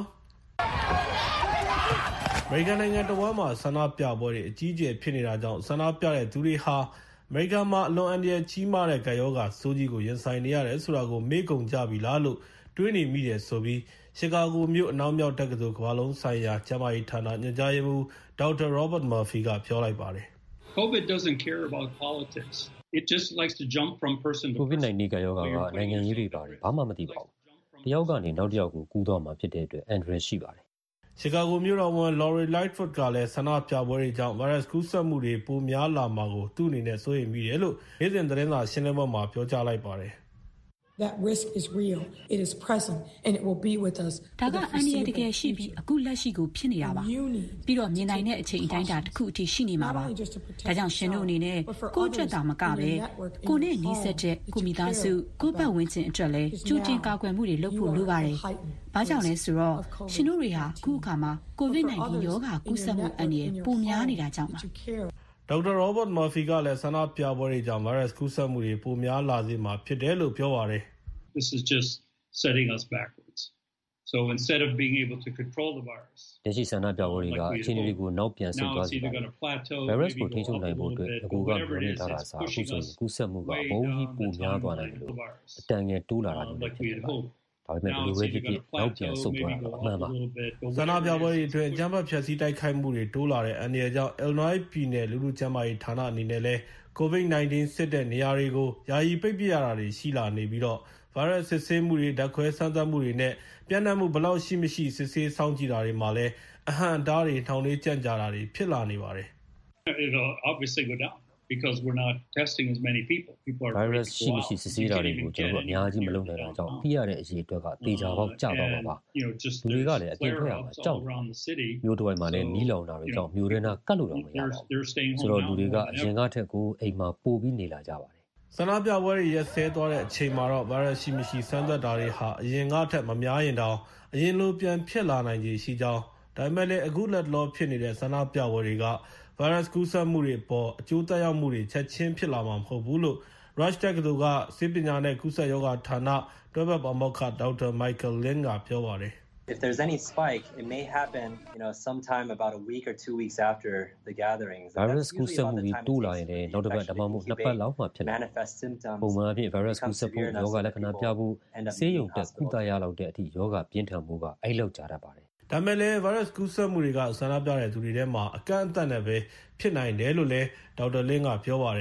Speaker 7: အမေရိကန်နိုင်ငံတော်မှာဆန္ဒပြပွဲတွေအကြီးအကျယ်ဖြစ်နေတာကြောင့်ဆန္ဒပြတဲ့သူတွေဟာအမေရိကန်မှာအလွန်အန္တရာယ်ကြီးမားတဲ့ကပ်ရောဂါဆိုးကြီးကိုရင်ဆိုင်နေရတယ်ဆိုတာကိုမေ့ကုန်ကြပြီလားလို့တွေးနေမိတယ်ဆိုပြီးရှီကာဂိုမြို့အနောက်မြောက်တက္ကသိုလ်ကမ္ဘာလုံးဆိုင်ရာကျန်းမာရေးဌာနညွှန်ကြားရေးမှူးဒေါက်တာ Robert Murphy ကပြောလိုက်ပါတယ်
Speaker 8: COVID doesn't care about politics. It just likes to jump from person to person.
Speaker 9: COVID nineteen ကရောဂါကနိုင်ငံရေးတွေပါတယ်ဘာမှမသိပါဘူးတယောက်ကနေနောက်တစ်ယောက်ကိုကူးတော့မှာဖြစ်တဲ့အတွက်အန္တရာယ်ရှိပါတယ်
Speaker 7: ရှီကာဂိုမြို့တော်ဝန် Lori Lightfoot ကလည်းဆန္ဒပြပွဲတွေကြောင့်ဗိုင်းရပ်စ်ကူးစက်မှုတွေပိုများလာမှာကိုသူ့အနေနဲ့စိုးရိမ်မိတယ်လို့နေ့စဉ်သတင်းစာရှင်းလင်းပွဲမှာပြောကြားလိုက်ပါတယ်
Speaker 10: That risk is real. It is present and it will be with us.
Speaker 11: ဒါကအန္တရာယ်တကယ်ရှိပြီးအခုလက်ရှိကိုဖြစ်နေတာပါပြီးတော့မြင်နိုင်တဲ့အချိန်အတိုင်းတာတစ်ခုအထိရှိနေမှာပါဒါကြောင့်ရှင်တို့အနေနဲ့ကိုယ့်အတွက်သာမကပဲကိုယ်နဲ့နှီးစပ်တဲ့ကိုမိသားစုကိုယ့်ဘက်ဝန်းကျင်အတွက်လည်းကြိုတင်ကာကွယ်မှုတွေလုပ်ဖို့လိုပါတယ်ဘာကြောင့်လဲဆိုတော့ရှင်တို့တွေဟာအခုအခါမှာ COVID nineteen ရောဂါကူးစက်မှုအန္တရာယ်ပိုများနေတာကြောင့်ပါ
Speaker 7: ဒေါက်တာ Robert Murphy ကလည်းဆန္ဒပြပွဲတွေကြောင့်ဗိုင်းရပ်စ်ကူးစက်မှုတွေပိုများလာစေမှာဖြစ်တယ်လို့ပြောပါတယ်
Speaker 8: This is just setting us backwards. So instead of being able to control the virus.
Speaker 9: လက်ရှိဆန္ဒပြပွဲတွေကအခြေအနေတွေကိုနောက်ပြန်ဆုတ်သွားစေပါတယ်။ virus ကိုထိန်းချုပ်နိုင်ဖို့အတွက်အကူကမျှော်လင့်ထားတာစားအခုဆိုရင်ကူးစက်မှုကဘုံကြီးပိုများသွားနိုင်တယ်လို့အတန်ငယ်တိုးလာတာမျိုးဖြစ်နေတာ။ဒါပေမဲ့ဘယ်လိုပဲဖြစ်ဖြစ်နောက်ပြန်ဆုတ်သွားတာအမှန်ပါ
Speaker 7: ။ဆန္ဒပြပွဲတွေအတွင်းအကြမ်းဖက်ဖျက်ဆီးတိုက်ခိုက်မှုတွေတိုးလာတဲ့အန္တရာယ်ကြောင့် Illinois ပြည်နယ်လူလူကျန်းမာရေးဌာနအနေနဲ့လည်း COVID nineteen စစ်တဲ့နေရာတွေကိုယာယီပိတ်ပစ်ရတာတွေရှိလာနေပြီးတော့ဗိုင်းရပ်စ်စစ်ဆေးမှုတွေဓာတ်ခွဲစမ်းသပ်မှုတွေနဲ့ပြန့်နှံ့မှုဘယ်လောက်ရှိမရှိစစ်ဆေးစောင့်ကြည့်တာတွေမှာလည်းအဟန့်အတားတွေနှောင့်နှေးကြန့်ကြာတာတွေဖြစ်လာနေပါတယ်
Speaker 8: It'll obviously go down because we're not testing as many people. People are
Speaker 9: virus ရှိမရှိစစ်ဆေးတာတွေကိုကျွန်တော်တို့အများကြီးမလုပ်နိုင်တာကြောင့်ပြီးရတဲ့အရေးအတွက်ကတေချာပေါက်ကျသွားမှာပါလူတွေကလည်းအပြင်ထွက်ရမှာကြောက်မျိုးတစ်ဝိုက်မှာလည်းမီးလောင်တာတွေကြောင့်မျိုးရင်းနာကတ်လို့တော့မရပါဘူးဆိုတော့လူတွေကအရင်ကထက်ကိုအိမ်မှာပို့ပြီးနေလာကြပါတယ်
Speaker 7: ဆန္ဒပြပွဲတွေရက်စဲသွားတဲ့အချိန်မှာတော့ဗိုင်းရပ်စ်ရှိမရှိစမ်းသပ်တာတွေဟာအရင်ကထက်မများရင်တောင်အရင်လိုပြန်ဖြစ်လာနိုင်ခြေရှိကြောင်းဒါပေမဲ့လည်းအခုလက်လောဖြစ်နေတဲ့ဆန္ဒပြပွဲတွေကဗိုင်းရပ်စ်ကူးစက်မှုတွေပေါ်အကျိုးသက်ရောက်မှုတွေချက်ချင်းဖြစ်လာမှာမဟုတ်ဘူးလို့ Rush တက္ကသိုလ်ကဆေးပညာနဲ့ကူးစက်ရောဂါဌာနတွဲဘက်ပါမောက္ခဒေါက်တာ Michael Lin ကပြောပါတယ်
Speaker 12: If there's any spike, it may happen, you know, sometime about a week or two weeks after the gatherings.
Speaker 9: Virus ကူးစက်မှုကြီးတိုးလာရင်လည်းနောက်တစ်ပတ်ဒါမှမဟုတ်နှစ်ပတ်လောက်မှဖြစ်လာ။ပုံမှန်အဖြစ် virus ကူးစက်ဖို့ယောဂလက္ခဏာပြဖို့ဆေးရုံတက်ကုသရလောက်တဲ့အထိယောဂပြင်းထန်မှုကအဲ့လောက်ကြာတတ်ပါတယ်
Speaker 7: ။ဒါမဲ့လည်း virus ကူးစက်မှုတွေကဆန္ဒပြတဲ့သူတွေထဲမှာအကန့်အသတ်နဲ့ပဲဖြစ်နိုင်တယ်လို့လည်းဒေါက်တာလင်းကပြောပါတယ်။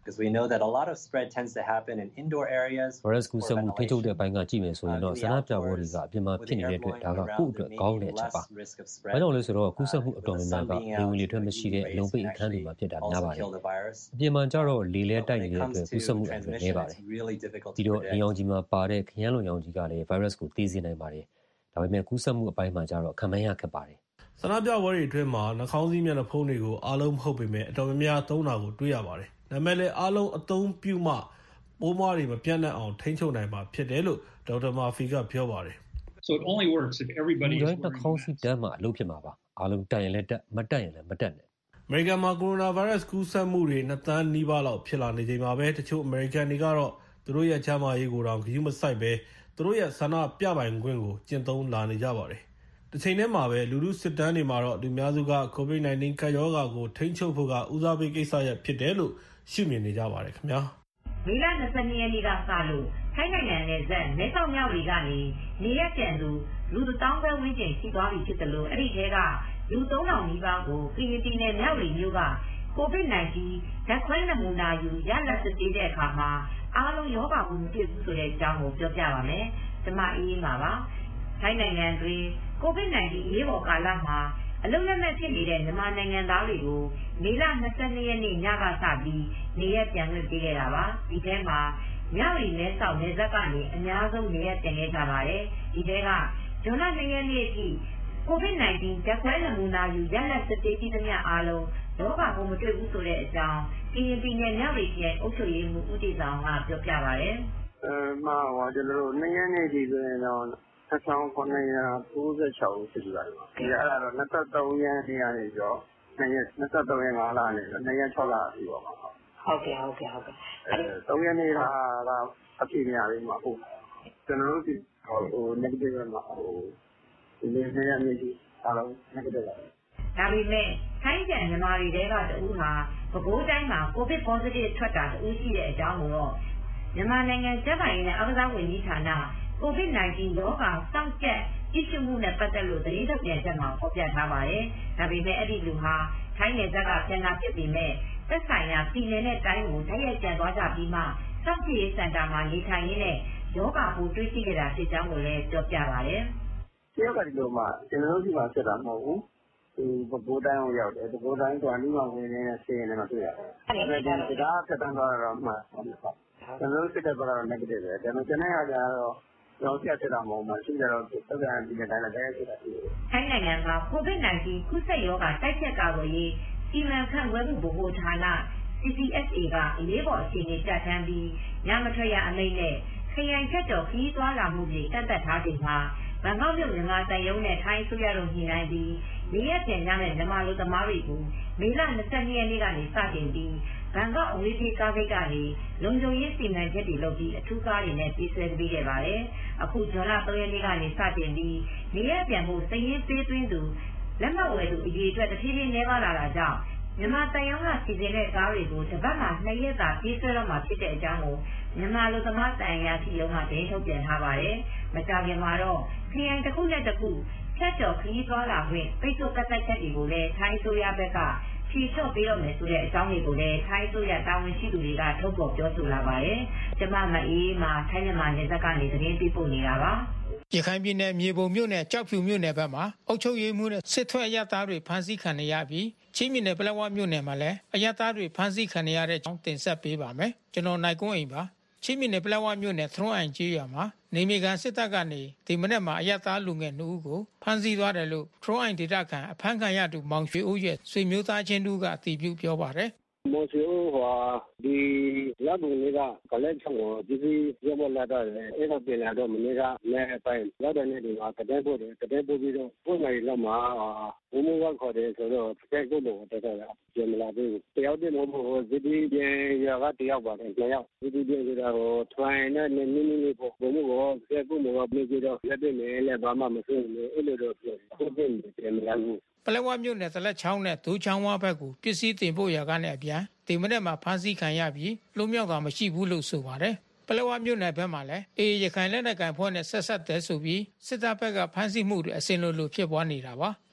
Speaker 12: because we know that a lot of spread tends to happen in indoor areas.
Speaker 9: ဗိုင်းရပ်စ်ကူးစက်မှုထိန်းချုပ်တဲ့ဘိုင်းကကြည့်မယ်ဆိုရင်တော့ဆန္ဒပြပွဲတွေကအပြင်မှာဖြစ်နေတဲ့အတွက်ဒါကကိုယ့်အတွက်ကောင်းတဲ့အချက်ပါ။ဘာကြောင့်လဲဆိုတော့ကူးစက်မှုအတော်များများကလေဝင်လေထွက်မရှိတဲ့လုံပိတ်အခန်းတွေမှာဖြစ်တာများပါတယ်။အပြင်မှာကျတော့လေလဲတိုက်နေတဲ့အတွက်ကူးစက်မှုအန္တရာယ်နည်းပါတယ်။ပြီးတော့နေအောင်ကြီးမှာပါတဲ့ခရမ်းလွန်ရောင်ကြီးကလည်းဗိုင်းရပ်စ်ကိုသိစေနိုင်ပါတယ်။ဒါပေမဲ့ကူးစက်မှုအပိုင်းမှာကျတော့ခံမရခက်ပါတယ်
Speaker 7: ။ဆန္ဒပြပွဲတွေအတွင်းမှာနှာခေါင်းစည်းမျက်နှာဖုံးတွေကိုအားလုံးမဟုတ်ပေမဲ့အတော်များများသုံးတာကိုတွေ့ရပါတယ်။ဒါပေမဲ့လည်းအားလုံးအသုံးပြုမှပိုးမွှားတွေမပြန့်နှံ့အောင်ထိန်းချုပ်နိုင်မှာဖြစ်တယ်လို့ဒေါက်တာမာဖီကပြောပါတယ်။
Speaker 8: So it only works if everybody is
Speaker 9: wearing a mask. နှာခေါင်းစည်းတက်မှအလုပ်ဖြစ်မှာပါ။အားလုံးတက်ရင်လည်းတက်မတက်ရင်လည်းမတက်နဲ့
Speaker 7: ။အမေရိကန်မှာကိုရိုနာဗိုင်းရပ်စ်ကူးစက်မှုတွေနှစ်သန်းနီးပါးလောက်ဖြစ်လာနေချိန်မှာပဲတချို့အမေရိကန်တွေကတော့သူတို့ရဲ့ချမ်းသာရေးကိုတောင်ဂရုမစိုက်ပဲသူတို့ရဲ့ဆန္ဒပြပိုင်ခွင့်ကိုကျင့်သုံးလာနေကြပါတယ်။တစ်ချိန်တည်းမှာပဲလူလူစစ်တမ်းတွေမှာတော့လူများစုက ကိုဗစ်နာইンティー ကပ်ရောဂါကိုထိန်းချုပ်ဖို့ကဦးစားပေးကိစ္စရပ်ဖြစ်တယ်လို့ရှုမြင်နေကြပါတယ်ခင်ဗျာ
Speaker 13: ။မေလ၂၂ရက်နေ့ကစလို့ထိုင်းနိုင်ငံနယ်စပ်မဲဆောက်မြောက်တွေကနေနေရက်ကျန်သူလူတစ်သောင်းပဲဝန်းကျင်ရှိသွားပြီဖြစ်တယ်လို့အဲ့ဒီထဲကလူသုံးထောင်နီးပါးကိုကရင်ပြည်နယ်မြောက်တွေမျိုးကကိုဗစ်နာインティー ဓာတ်ခွဲနမူနာယူရလဒ်စစ်ဆေးတဲ့အခါမှာအားလုံးရောဂါပိုးမတွေ့ဘူးဆိုတဲ့အကြောင်းကိုပြောပြပါမယ်။ကျွန်မအေးအေးပါပါ။ထိုင်းနိုင်ငံတွင်ကိုဗစ်နာインティー ရေးပေါ်ကာလမှာအလုံးလက်မဲ့ဖြစ်နေတဲ့မြန်မာနိုင်ငံသားတွေကိုမေလ၂၂ရက်နေ့ညကစပြီးနေရက်ပြန်ခွင့်ပေးခဲ့တာပါ။ဒီထဲမှာမြောက်ရီမဲဆောက်နယ်စပ်ကနေအများဆုံးနေရက်ပြန်ခဲ့ကြပါတယ်။ဒီထဲကဇွန်လ၂ရက်နေ့အထိကိုဗစ်နာインティー ဓာတ်ခွဲနမူနာယူရလဒ်စစ်ဆေးပြီးသမျှအားလုံးရောဂါပိုးမတွေ့ဘူးဆိုတဲ့အကြောင်းကရင်ပြည်နယ်မြောက်ရီပြည်အုပ်ချုပ်ရေးမှူးဦးတေဆောင်ကပြောပြပါတယ်
Speaker 14: ။အဲမှာဟောကျွန်တော်တို့၂ရက်နေ့ဒီဆိုရင်တော့၁၆ခုနှစ်ရာ၉၆ဦးရှိပါတယ်။ဒီအဲ့ဒါတော့၂၃ရက်နေ့ကနေပြီးတော့၂ရက်၂၃ရက်၅လနဲ့၂ရက်၆လအထိပါပါ
Speaker 13: ။ဟုတ်ကဲ့ဟုတ်ကဲ့ဟုတ်ကဲ့
Speaker 14: ။အဲ၃ရက်နေ့ကအဖြစ်များလေးမှာဟုတ်ကျွန်တော်တို့ဒီဟို negative မှာဟိုဒီနေ့နေ့နေ့ဒီအားလုံး negative ပါ
Speaker 13: ။ဒါပေမဲ့ထိုင်းပြန်မြန်မာတွေတဲကတူဟာပဲခူးတိုင်းမှာ COVID positive ထွက်တာတူရှိတဲ့အကြောင်းကိုတော့မြန်မာနိုင်ငံကျန်းမာရေးနဲ့အားကစားဝန်ကြီးဌာနကိုဗစ်နာインティー ရောဂါစောင့်ကြပ်ကြည့်ရှုမှုနဲ့ပတ်သက်လို့သတင်းထုတ်ပြန်ချက်မှာဖော်ပြထားပါတယ်။ဒါပေမဲ့အဲ့ဒီလူဟာထိုင်းနယ်စပ်ကပြန်လာဖြစ်ပေမဲ့သက်ဆိုင်ရာပြည်နယ်နဲ့တိုင်းကိုတိုက်ရိုက်ပြန်သွားကြပြီးမှစောင့်ကြည့်ရေးစင်တာမှာနေထိုင်ရင်းနဲ့ရောဂါပိုးတွေ့ရှိခဲ့တာဖြစ်ကြောင်းကိုလည်းပြောပြပါတယ်
Speaker 14: ။ဒီကဒီလိုမှကျွန်တော်တို့ဒီမှာဖြစ်တာမဟုတ်ဘူး။ဒီပဲခူးတိုင်းကိုရောက်တယ်။ပဲခူးတိုင်းကနီးမှာဝင်နေတဲ့ဆေးရည်နဲ့မတွေ့ရဘူး။အဲ့ဒါကဒါကတန်းသွားတော့မှကျွန်တော်တို့စစ်တဲ့ဘက်ကတော့ negative ပဲ။ဒါပေမဲ့ကျွန်တော်ကကတော့တော့ဆက်ဖြစ်တာမဟုတ်မှရှိကြတော့သက်သာဒီနေ့တိုင်းလည်းတိုက်ရိုက်ဖြစ်တာရှိတယ်
Speaker 13: ။ထိုင်းနိုင်ငံမှာကိုဗစ်နာインティー ကူးစက်ရောဂါတိုက်ဖျက်ကာကွယ်ရေးစီမံခန့်ခွဲမှုဗဟိုဌာန C C S A ကအရေးပေါ်အခြေအနေပြဋ္ဌာန်းပြီးညမထွက်ရအမိန့်နဲ့ခရိုင်ချက်တော်ခီးသွားလာမှုတွေကန့်သတ်ထားချိန်မှာဘန်ကောက်မြို့မြန်မာတန်ရုံးနဲ့ထိုင်းဆိုရတို့ညှိနှိုင်းပြီးနေရက်ပြန်ကြတဲ့မြန်မာလူသမားတွေကိုမေလ၂၂ရက်နေ့ကနေစတင်ပြီးဘန်ကောက်အဝေးပြေးကားဂိတ်ကနေလုံခြုံရေးစီမံချက်တွေလုပ်ပြီးအထူးကားတွေနဲ့ပြေးဆွဲပေးခဲ့ပါတယ်။အခုဇွန်လ၃ရက်နေ့ကနေစတင်ပြီးနေရက်ပြန်ဖို့စည်ရင်းပေးသွင်းသူလက်မှတ်ဝယ်သူအရေးအတွက်တဖြည်းဖြည်းနည်းပါးလာတာကြောင့်မြန်မာတန်ရုံးကစီစဉ်တဲ့ကားတွေကိုတစ်ပတ်မှာနှစ်ရက်သာပြေးဆွဲတော့မှာဖြစ်တဲ့အကြောင်းကိုမြန်မာလူသမားတန်ရာစီရုံးကသတင်းထုတ်ပြန်ထားပါတယ်။မကြာခင်မှာတော့ခရိုင်တစ်ခုနဲ့တစ်ခုချက်ကျော်ခရီးသွားလာခွင့်ပိတ်ဆို့ကန့်သတ်ချက်တွေကိုလည်းထိုင်းဆိုရဘက်ကဖြေလျှော့ပေးတော့မယ်ဆိုတဲ့အကြောင်းတွေကိုလည်းထိုင်းဆိုရတာဝန်ရှိသူတွေကထုတ်ဖော်ပြောဆိုလာပါတယ်။ကျမမအေးမှာထိုင်းမြန်မာနယ်စပ်ကနေသတင်းပေးပို့နေတာပါ
Speaker 15: ။ရခိုင်ပြည်နယ်မြေပုံမြို့နယ်ကြောက်ဖြူမြို့နယ်ဘက်မှာအုပ်ချုပ်ရေးမှူးနဲ့စစ်ထွက်အရသားတွေဖမ်းဆီးခံရပြီးချင်းပြည်နယ်ပလက်ဝမြို့နယ်မှာလည်းအရသားတွေဖမ်းဆီးခံရတဲ့အကြောင်းတင်ဆက်ပေးပါမယ်။ကျွန်တော်နိုင်ကွန်းအိမ်ပါ။ချင်းပြည်နယ်ပလက်ဝမြို့နယ်သရွန်အိုင်ကျေးရွာမှာနေမြေကန်စစ်တပ်ကနေဒီမနေ့မှာအရသားလူငယ်နှစ်ဦးကိုဖမ်းဆီးသွားတယ်လို့သရွန်အိုင်ဒေသခံအဖမ်းခံရသူမောင်ရွှေဦးရဲ့ဆွေမျိုးသားချင်းတို့ကအတည်ပြုပြောပါတယ်
Speaker 14: မော်စီအိုဟာဒီလာဘုန်လေးကကလည်းချောင်းကိုဒီဒီရမလာတော့တယ်အဲ့တော့ပြင်လာတော့မနေ့ကလည်းအပိုင်းရောက်တဲ့နေ့ဒီမှာတတဲ့ပို့တယ်တတဲ့ပို့ပြီးတော့ပို့နေလောက်မှာဘုံဘကခေါ်တယ်ဆိုတော့တတဲ့ကိုတော့တက်တော့ပြင်မလာဘူးတယောက်တည်းမဟုတ်ဘူးဒီဒီပြင်ရကတယောက်ပါတယ်နှစ်ယောက်ဒီဒီပြင်ဆိုတော့ try နဲ့နည်းနည်းလေးပို့ဘုံဘောတတဲ့ကိုတော့ပြီးပြီးတော့လက်ပြနေလည်းဘာမှမဆိုးဘူးအဲ့လိုတော့ပြောတယ်ပြင်မလာဘူး
Speaker 15: ပလက်ဝမြို့နယ်တလက်ချောင်းနဲ့ဒိုးချောင်းဝဘက်ကိုပစ္စည်းတင်ပို့ရာကနေအပြန်ဒီမနေ့မှာဖမ်းဆီးခံရပြီးလွမြောက်တာမရှိဘူးလို့ဆိုပါတယ်ပလက်ဝမြို့နယ်ဘက်မှာလည်းအေးရခိုင်လက်နက်ကိုင်ဖွဲ့နဲ့ဆက်ဆက်တဲ့ဆိုပြီးစစ်တပ်ဘက်ကဖမ်းဆီးမှုတွေအစင်လိုလိုဖြစ်ပွားနေတာပါ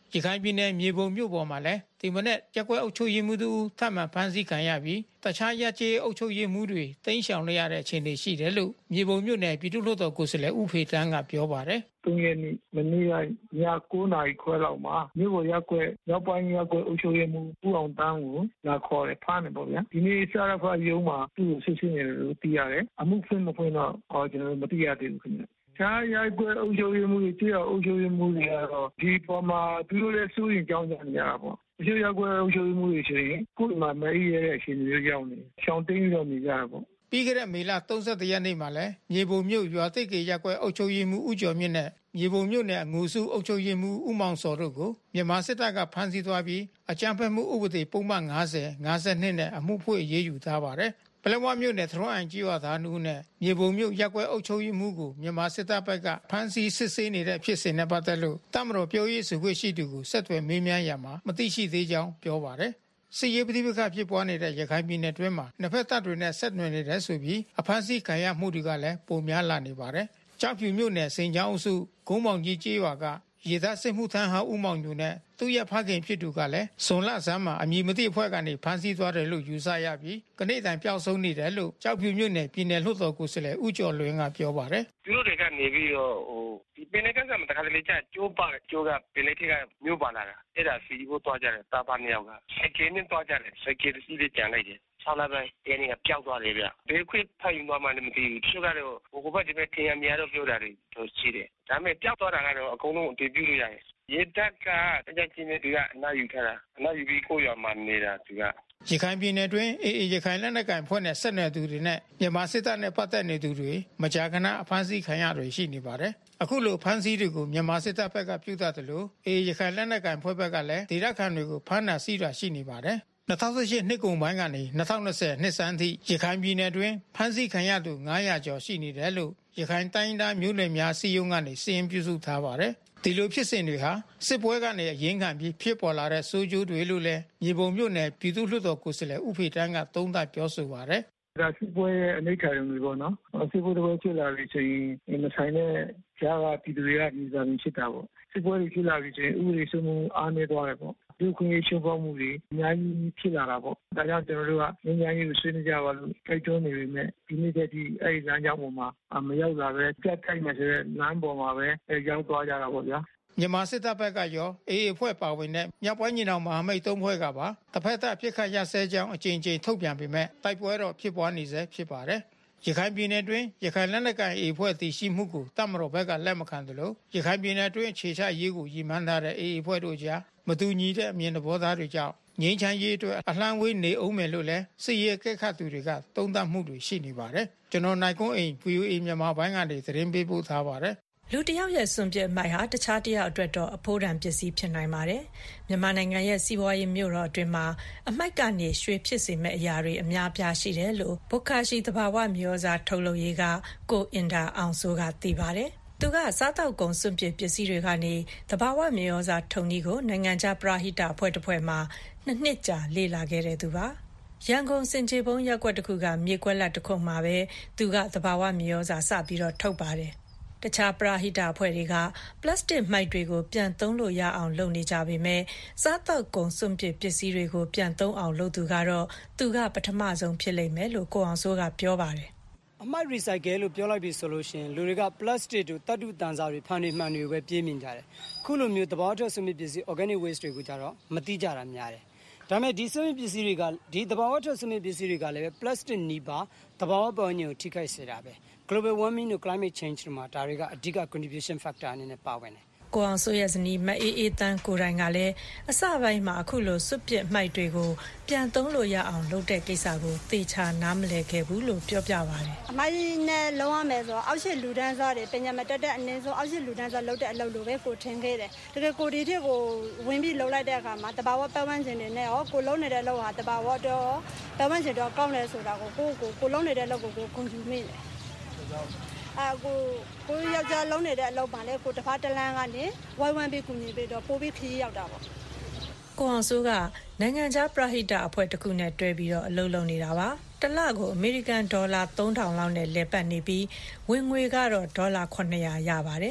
Speaker 15: ရခိုင်ပြည်နယ်မြေပုံမြို့ပေါ်မှာလည်းဒီမနေ့ရက်ကွက်အုပ်ချုပ်ရေးမှူးတို့ထပ်မံဖမ်းဆီးခံရပြီးတခြားရက်ကျေးအုပ်ချုပ်ရေးမှူးတွေတိမ်းရှောင်နေရတဲ့အခြေအနေရှိတယ်လို့မြေပုံမြို့နယ်ပြည်သူ့လွှတ်တော်ကိုယ်စားလှယ်ဦးဖေတန်းကပြောပါတယ်
Speaker 16: ။သုံးရက်နေ့မနေ့ကည၉နာရီခွဲလောက်မှာမြို့ပေါ်ရက်ကွက်ရောက်ပိုင်းရက်ကွက်အုပ်ချုပ်ရေးမှူးဦးအောင်တန်းကိုလာခေါ်တယ်ဖမ်းတယ်ပေါ့ဗျာ။ဒီနေ့စရဖာရုံးမှာသူ့ကိုစစ်ဆေးနေတယ်လို့သိရတယ်။အမှုဖွင့်မဖွင့်တော့ဟောကျွန်တော်မသိရသေးဘူးခင်ဗျ။ချားရိုက်ကွယ်အုပ်ချုပ်ရေးမှုတွေကြည့်အောင်အုပ်ချုပ်ရေးမှုတွေကတော့ဒီပေါ်မှာသူတို့လည်းစိုးရင်ကြောင်းကြနေရတာပေါ့အချုပ်ရက်ကွယ်အုပ်ချုပ်ရေးမှုတွေဆိုရင်ကိုယ်မှာမအေးရတဲ့အချိန်မျိုးရောက်နေရှောင်းတင်းရောနေကြတာပေါ့
Speaker 15: ပြီးခဲ့တဲ့မေလ၃၁ရက်နေ့မှာလည်းမြေပုံမြို့ရွာသိက္ကေရက်ကွယ်အုပ်ချုပ်ရေးမှုဦးကျော်မြင့်နဲ့မြေပုံမြို့နယ်ငူစုအုပ်ချုပ်ရေးမှုဦးမောင်စောတို့ကိုမြန်မာစစ်တပ်ကဖမ်းဆီးသွားပြီးအကြမ်းဖက်မှုဥပဒေပုံမှန်၅၀ ၅၂နဲ့အမှုဖွင့်အရေးယူထားပါတယ်ပလက်ဝမြို့နယ်သရွန်အိုင်ကြီးရွာသားနူးနဲ့မြေပုံမြို့ရက်ကွယ်အုပ်ချုပ်ရေးမှုကိုမြန်မာစစ်တပ်ဘက်ကဖမ်းဆီးစစ်ဆေးနေတဲ့ဖြစ်စဉ်နဲ့ပတ်သက်လို့တမတော်ပြောရေးဆိုခွင့်ရှိသူကိုဆက်သွယ်မေးမြန်းရမှာမသိရှိသေးကြောင်းပြောပါတယ်စစ်ရေးပဋိပက္ခဖြစ်ပွားနေတဲ့ရခိုင်ပြည်နယ်တွင်းမှာနှစ်ဖက်တပ်တွေနဲ့ဆက်နွယ်နေတယ်ဆိုပြီးအဖမ်းဆီးခံရမှုတွေကလည်းပိုများလာနေပါတယ်ကြောက်ဖြူမြို့နယ်စိန်ချောင်းအုပ်စုဂုံးမောင်ကြီးကျေးရွာကရေသားစစ်မှုထမ်းဟောင်းဦးမောင်ညိုနဲ့သူ့ရဲ့ဖခင်ဖြစ်သူကလည်းဇွန်လဆန်းမှာအမည်မသိအဖွဲ့ကနေဖမ်းဆီးသွားတယ်လို့ယူဆရပြီးကနေ့တိုင်ပျောက်ဆုံးနေတယ်လို့ကြောက်ဖြူမြို့နယ်ပြည်နယ်လွှတ်တော်ကိုယ်စားလှယ်ဦးကျော်လွင်ကပြောပါတယ်
Speaker 16: သူတို့တွေကနေပြီးတော့ဟိုဒီပင်နေကစားမှာတခါတလေကျကျိုးပါကျိုးကပင်နေထက်ကမြို့ပါလာတာအဲ့ဒါစီကိုသွားကြတယ်တာပါနှစ်ယောက်ကစက်ကင်းနဲ့သွားကြတယ်စက်ကင်းစီးလေးကြံလိုက်တယ်ဆောင်းလာပိုင်းတင်းနေကပျောက်သွားတယ်ဗျဘယ်ခွင့်ဖတ်ယူသွားမှလည်းမသိဘူးသူကတော့ဟိုဘက်ဒီဘက်ထင်ရမြားတော့ပြောတာတွေတော့ရှိတယ်ဒါပေမဲ့ပျောက်သွားတာကတော့အကုန်လုံးအတည်ပြုလို့ရတယ်ရေတပ်ကတကြချင်းတွေကအနားယူထားတာအနားယူပြီးကိုရွာမှာနေတာသူက
Speaker 15: ရခိုင်ပြည်နယ်တွင်အေအေရခိုင်လက်နက်ကိုင်ဖွဲ့နဲ့ဆက်နွယ်သူတွေနဲ့မြန်မာစစ်တပ်နဲ့ပတ်သက်နေသူတွေမကြာခဏအဖမ်းဆီးခံရတွေရှိနေပါတယ်အခုလိုဖမ်းဆီးတွေကိုမြန်မာစစ်တပ်ဘက်ကပြုသတယ်လို့အေအေရခိုင်လက်နက်ကိုင်ဖွဲ့ဘက်ကလည်းဒေသခံတွေကိုဖမ်းတာဆီးတာရှိနေပါတယ်၂၀၁၈နှစ်ကုန်ပိုင်းကနေ၂၀၂၀နှစ်ဆန်းထိရခိုင်ပြည်နယ်တွင်ဖမ်းဆီးခံရသူ၅၀၀ကျော်ရှိနေတယ်လို့ရခိုင်တိုင်းဒေသမျိုးနွယ်များစီယုံကနေစီရင်ပြုစုထားပါတယ်ဒီလိုဖြစ်စဉ်တွေဟာစစ်ပွဲကနေအရင်ခံပြီးဖြစ်ပေါ်လာတဲ့စိုးကျိုးတွေလို့လည်းမြေပုံမြို့နယ်ပြည်သူ့လွှတ်တော်ကိုယ်စားလှယ်ဦးဖေတန်းကသုံးသပ်ပြောဆိုပါတယ်
Speaker 16: ဒါစစ်ပွဲရဲ့အနိဋ္ဌာရုံတွေပေါ့နော်စစ်ပွဲတွေဖြစ်လာပြီးဆိုရင်မဆိုင်တဲ့ကြားကပြည်သူတွေကဒီစားပြီးဖြစ်တာပေါ့စစ်ပွဲတွေဖြစ်လာပြီးဆိုရင်ဥပဒေစိုးမိုးအားနည်းသွားတယ်ပေါ့ဒီခွင့်ရချိုးဖောက်မှုတွေအများကြီးဖြစ်လာတာပေါ့ဒါကြောင့်ကျွန်တော်တို့ကငြိမ်းချမ်းရေးကိုဆွေးနွေးကြပါလို့တိုက်တွန်းနေပေမဲ့ဒီနေ့တည်းဒီအဲ့ဒီလမ်းကြောင်းပေါ်မှာမရောက်လာပဲကြက်ထိုက်နေဆိုတဲ့လမ်းပေါ်မှာပဲရောက်သွားကြတာပေါ့ဗျာ
Speaker 15: မြန်မာစစ်တပ်ဘက်ကရောအေအေအဖွဲ့ပါဝင်တဲ့မြောက်ပိုင်းညီနောင်မဟာမိတ်သုံးဖွဲ့ကပါတစ်ဖက်သက်အဖြစ်ခတ်ရဆဲကြောင်းအကြိမ်ကြိမ်ထုတ်ပြန်ပေမဲ့တိုက်ပွဲတော့ဖြစ်ပွားနေဆဲဖြစ်ပါတယ်ရခိုင်ပြည်နယ်တွင်ရခိုင်လက်နက်ကိုင်အေအေအဖွဲ့တည်ရှိမှုကိုတမတော်ဘက်ကလက်မခံသလိုရခိုင်ပြည်နယ်တွင်ခြေချရေးကိုရည်မှန်းထားတဲ့အေအေအဖွဲ့တို့ကြားမတူညီတဲ့အမြင်သဘောထားတွေကြောင့်ငြိမ်းချမ်းရေးအတွက်အလှမ်းဝေးနေအောင်မယ်လို့လည်းစစ်ရေးအကဲခတ်သူတွေကသုံးသပ်မှုတွေရှိနေပါတယ်ကျွန်တော်နိုင်ကွန်းအိမ် ဗွီအိုအေ မြန်မာပိုင်းကနေသတင်းပေးပို့ထားပါတယ်
Speaker 17: လူတယောက်ရဲ့စွန့်ပစ်အမိုက်ဟာတခြားတယောက်အတွက်တော့အဖိုးတန်ပစ္စည်းဖြစ်နိုင်ပါတယ်။မြန်မာနိုင်ငံရဲ့စီးပွားရေးမြို့တော်အတွင်းမှာအမိုက်ကနေရွှေဖြစ်စေမဲ့အရာတွေအများပြားရှိတယ်လို့ဘုခါရှိသဘာဝမျိုးစားထုတ်လုပ်ရေးကကိုအင်တာအောင်စိုးကသိပါတယ်။သူကစားတောက်ကုန်စွန့်ပစ်ပစ္စည်းတွေကနေသဘာဝမျိုးစားထုံနည်းကိုနိုင်ငံခြားပရဟိတအဖွဲ့တစ်ဖွဲ့မှာနှစ်နှစ်ကြာလေ့လာခဲ့တဲ့သူပါ။ရန်ကုန်စင်ချေဘုံရက်ကွက်တစ်ခုကမြေကွက်လက်တစ်ခုမှာပဲသူကသဘာဝမျိုးစားစပြီးတော့ထုတ်ပါတယ်။တခြားပရဟိတအဖွဲ့တွေကပလတ်စတစ်မှိုက်တွေကိုပြန်သုံးလို့ရအောင်လုပ်နေကြပေမဲ့စားတောက်ကုန်စွန့်ပစ်ပစ္စည်းတွေကိုပြန်သုံးအောင်လုပ်သူကတော့သူကပထမဆုံးဖြစ်လိမ့်မယ်လို့ကိုအောင်စိုးကပြောပါတယ်
Speaker 18: အမိုက် recycle လို့ပြောလိုက်ပြီဆိုလို့ရှိရင်လူတွေကပလတ်စတစ်တို့တတ်တူတန်စာတွေဖန်နေမှန်တွေပဲပြေးမြင်ကြတယ်ခုလိုမျိုးသဘာဝထွက်စွန့်ပစ်ပစ္စည်း organic waste တွေကိုကြတော့မတိကြတာများတယ်ဒါပေမဲ့ဒီစွန့်ပစ်ပစ္စည်းတွေကဒီသဘာဝထွက်စွန့်ပစ်ပစ္စည်းတွေကလည်း plastic နီးပါသဘာဝပတ်ဝန်းကျင်ကိုထိခိုက်စေတာပဲ global warming နဲ့ climate change တွေမှာဒါတွေကအဓိက contribution factor အနေနဲ့ပါဝင်တယ်
Speaker 17: ကိုအောင်စိုးရဲ့ဇနီးမအေးအေးတန်းကိုတိုင်ကလည်းအစပိုင်းမှာအခုလိုစွတ်ပစ်မှိုက်တွေကိုပြန်သုံးလို့ရအောင်လုပ်တဲ့ကိစ္စကိုသေချာနားမလည်ခဲ့ဘူးလို့ပြောပြပါတယ်
Speaker 19: အမိုင်းနဲ့လုံးဝမယ်ဆိုတော့အောက်ရှိလူဒန်းစားတွေပညာမတက်တဲ့အနည်းဆုံးအောက်ရှိလူဒန်းစားလုပ်တဲ့အလုပ်လိုပဲကိုထင်ခဲ့တယ်တကယ်ကိုဒီထက်ကိုဝင်ပြီးလုပ်လိုက်တဲ့အခါမှာတဘာဝပတ်ဝန်းကျင်တွေနဲ့ရောကိုလုံးနေတဲ့အလုပ်ဟာတဘာဝတော့ပတ်ဝန်းကျင်တော့ကောင်းတယ်ဆိုတာကိုကိုကိုကိုလုံးနေတဲ့အလုပ်ကိုကိုဂုဏ်ယူမိတယ်အကိုကိုယောက်ျားလုံးနေတဲ့အလုပ်ပါလေကိုတစ်ဖက်တစ်လမ်းကနေဝိုင်းဝန်းပြီးကူညီပြီးတော့ပို့ပြီးခရီးရောက်တာပေါ့
Speaker 17: ကိုအောင်စိုးကနိုင်ငံခြားပရဟိတအဖွဲ့တစ်ခုနဲ့တွဲပြီးတော့အလုပ်လုပ်နေတာပါတစ်လကိုအမေရိကန်ဒေါ်လာသုံးထောင်လောက်နဲ့လည်ပတ်နေပြီးဝင်ငွေကတော့ဒေါ်လာခုနှစ်ရာရပါတယ်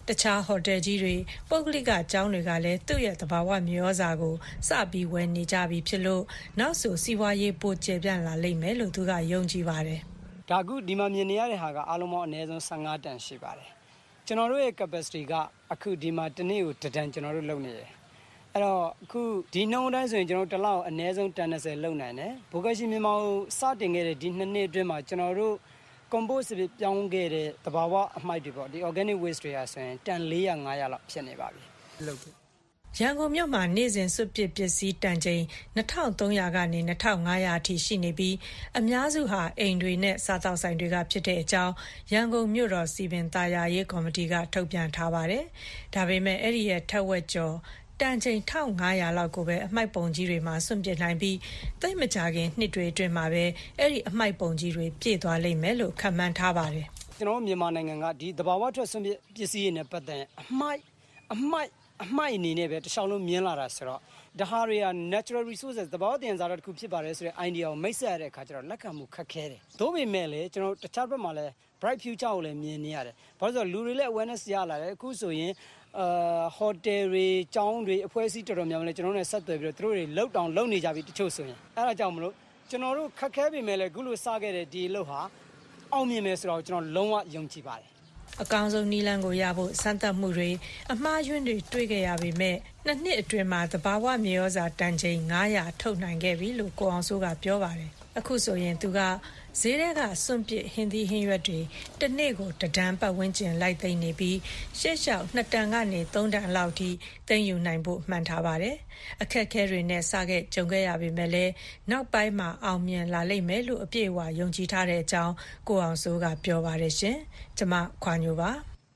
Speaker 17: တခြားဟိုတယ်ကြီးတွေပုဂ္ဂလိကကျောင်းတွေကလည်းသူ့ရဲ့သဘာဝမြေဩဇာကိုစပြီးဝယ်နေကြပြီဖြစ်လို့နောက်ဆိုစီးပွားရေးပိုကျယ်ပြန့်လာလိမ့်မယ်လို့သူကယုံကြည်ပါတယ်
Speaker 18: ။ဒါကူဒီမှာမြင်နေရတဲ့ဟာကအားလုံးပေါင်းအနည်းဆုံး၁၅တန်ရှိပါတယ်။ကျွန်တော်တို့ရဲ့ capacity ကအခုဒီမှာတစ်နေ့ကိုတစ်တန်ကျွန်တော်တို့လုပ်နေတယ်။အဲ့တော့အခုဒီနှုန်းတိုင်းဆိုရင်ကျွန်တော်တို့တစ်လောက်အနည်းဆုံးတန်၂၀လုပ်နိုင်တယ်။ဘိုကရှိမြန်မာကိုစတင်ခဲ့တဲ့ဒီနှစ်နှစ်အတွင်းမှာကျွန်တော်တို့ compost ပြောင်းခဲ့တဲ့သဘာဝအမှိုက်တွေပေါ့ဒီ organic waste တွေဟာဆိုရင်တန်၄၀၀ ၅၀၀လောက်ဖြစ်နေပါပြီ။လုပ်တယ်
Speaker 17: ရန်ကုန်မြို့မှာနေ့စဉ်စွန့်ပစ်ပစ္စည်းတန်ချိန်၂၃၀၀ကနေ၂၅၀၀အထိရှိနေပြီးအများစုဟာအိမ်တွေနဲ့စားသောက်ဆိုင်တွေကဖြစ်တဲ့အကြောင်းရန်ကုန်မြို့တော်စီပင်သာယာရေးကော်မတီကထုတ်ပြန်ထားပါတယ်။ဒါပေမဲ့အဲ့ဒီရဲ့ထက်ဝက်ကျော်တန်ချိန်၁၅၀၀လောက်ကိုပဲအမှိုက်ပုံကြီးတွေမှာစွန့်ပစ်နိုင်ပြီးသိမကြခင်နှစ်တွေအတွင်းမှာပဲအဲ့ဒီအမှိုက်ပုံကြီးတွေပြည့်သွားလိမ့်မယ်လို့ခန့်မှန်းထားပါတယ်
Speaker 18: ။ကျွန်တော်မြန်မာနိုင်ငံကဒီသဘာဝထွက်စွန့်ပစ်ပစ္စည်းတွေနဲ့ပတ်သက်အမှိုက်အမှိုက်အမှိုက်အနေနဲ့ပဲတခြားလုံးမြင်လာတာဆိုတော့ဒါဟာတွေက natural resources သဘာဝသယံဇာတတစ်ခုဖြစ်ပါတယ်ဆိုတဲ့ idea ကိုမိတ်ဆက်ရတဲ့အခါကျတော့လက်ခံမှုခက်ခဲတယ်။သို့ပေမဲ့လည်းကျွန်တော်တခြားဘက်မှာလည်း bright future ကိုလည်းမြင်နေရတယ်။ဘာလို့ဆိုတော့လူတွေလည်း awareness ရလာတယ်အခုဆိုရင်အာဟိုတယ်တွေကျောင်းတွေအဖွဲ့အစည်းတော်တော်များများလည်းကျွန်တော်တို့နဲ့ဆက်သွယ်ပြီးတော့သူတို့တွေလောက်တောင်လုံနေကြပြီတချို့ဆိုရင်အဲဒါကြောင့်မလို့ကျွန်တော်တို့ခက်ခဲပေမဲ့လည်းအခုလိုစခဲ့တဲ့ဒီလှုပ်ဟာအောင်မြင်မယ်ဆိုတော့ကျွန်တော်လုံးဝယုံကြည်ပါတယ်
Speaker 17: အကောင်းဆုံးနီလန်းကိုရဖို့စမ်းသပ်မှုတွေအမှားယွင်းတွေတွေ့ခဲ့ရပေမဲ့နှစ်နှစ်အတွင်းမှာသဘာဝမြေဩဇာတန်ချိန်၅၀၀ထုတ်နိုင်ခဲ့ပြီလို့ကိုအောင်စိုးကပြောပါတယ်အခုဆိုရင်သူကဈေးထဲကစွန့်ပစ်ဟင်းသီးဟင်းရွက်တွေတစ်နေ့ကိုတဒန်းပတ်ဝန်းကျင်လိုက်သိမ်းနေပြီးရှေ့လျှောက်နှစ်တန်ကနေသုံးတန်လောက်ထိသိမ်းယူနိုင်ဖို့မှန်ထားပါတယ်အခက်အခဲတွေနဲ့စခဲ့ကြုံခဲ့ရပေမဲ့လည်းနောက်ပိုင်းမှာအောင်မြင်လာလိမ့်မယ်လို့အပြည့်အဝယုံကြည်ထားတဲ့အကြောင်းကိုအောင်စိုးကပြောပါတယ်ရှင်ကျမခွာညိုပါ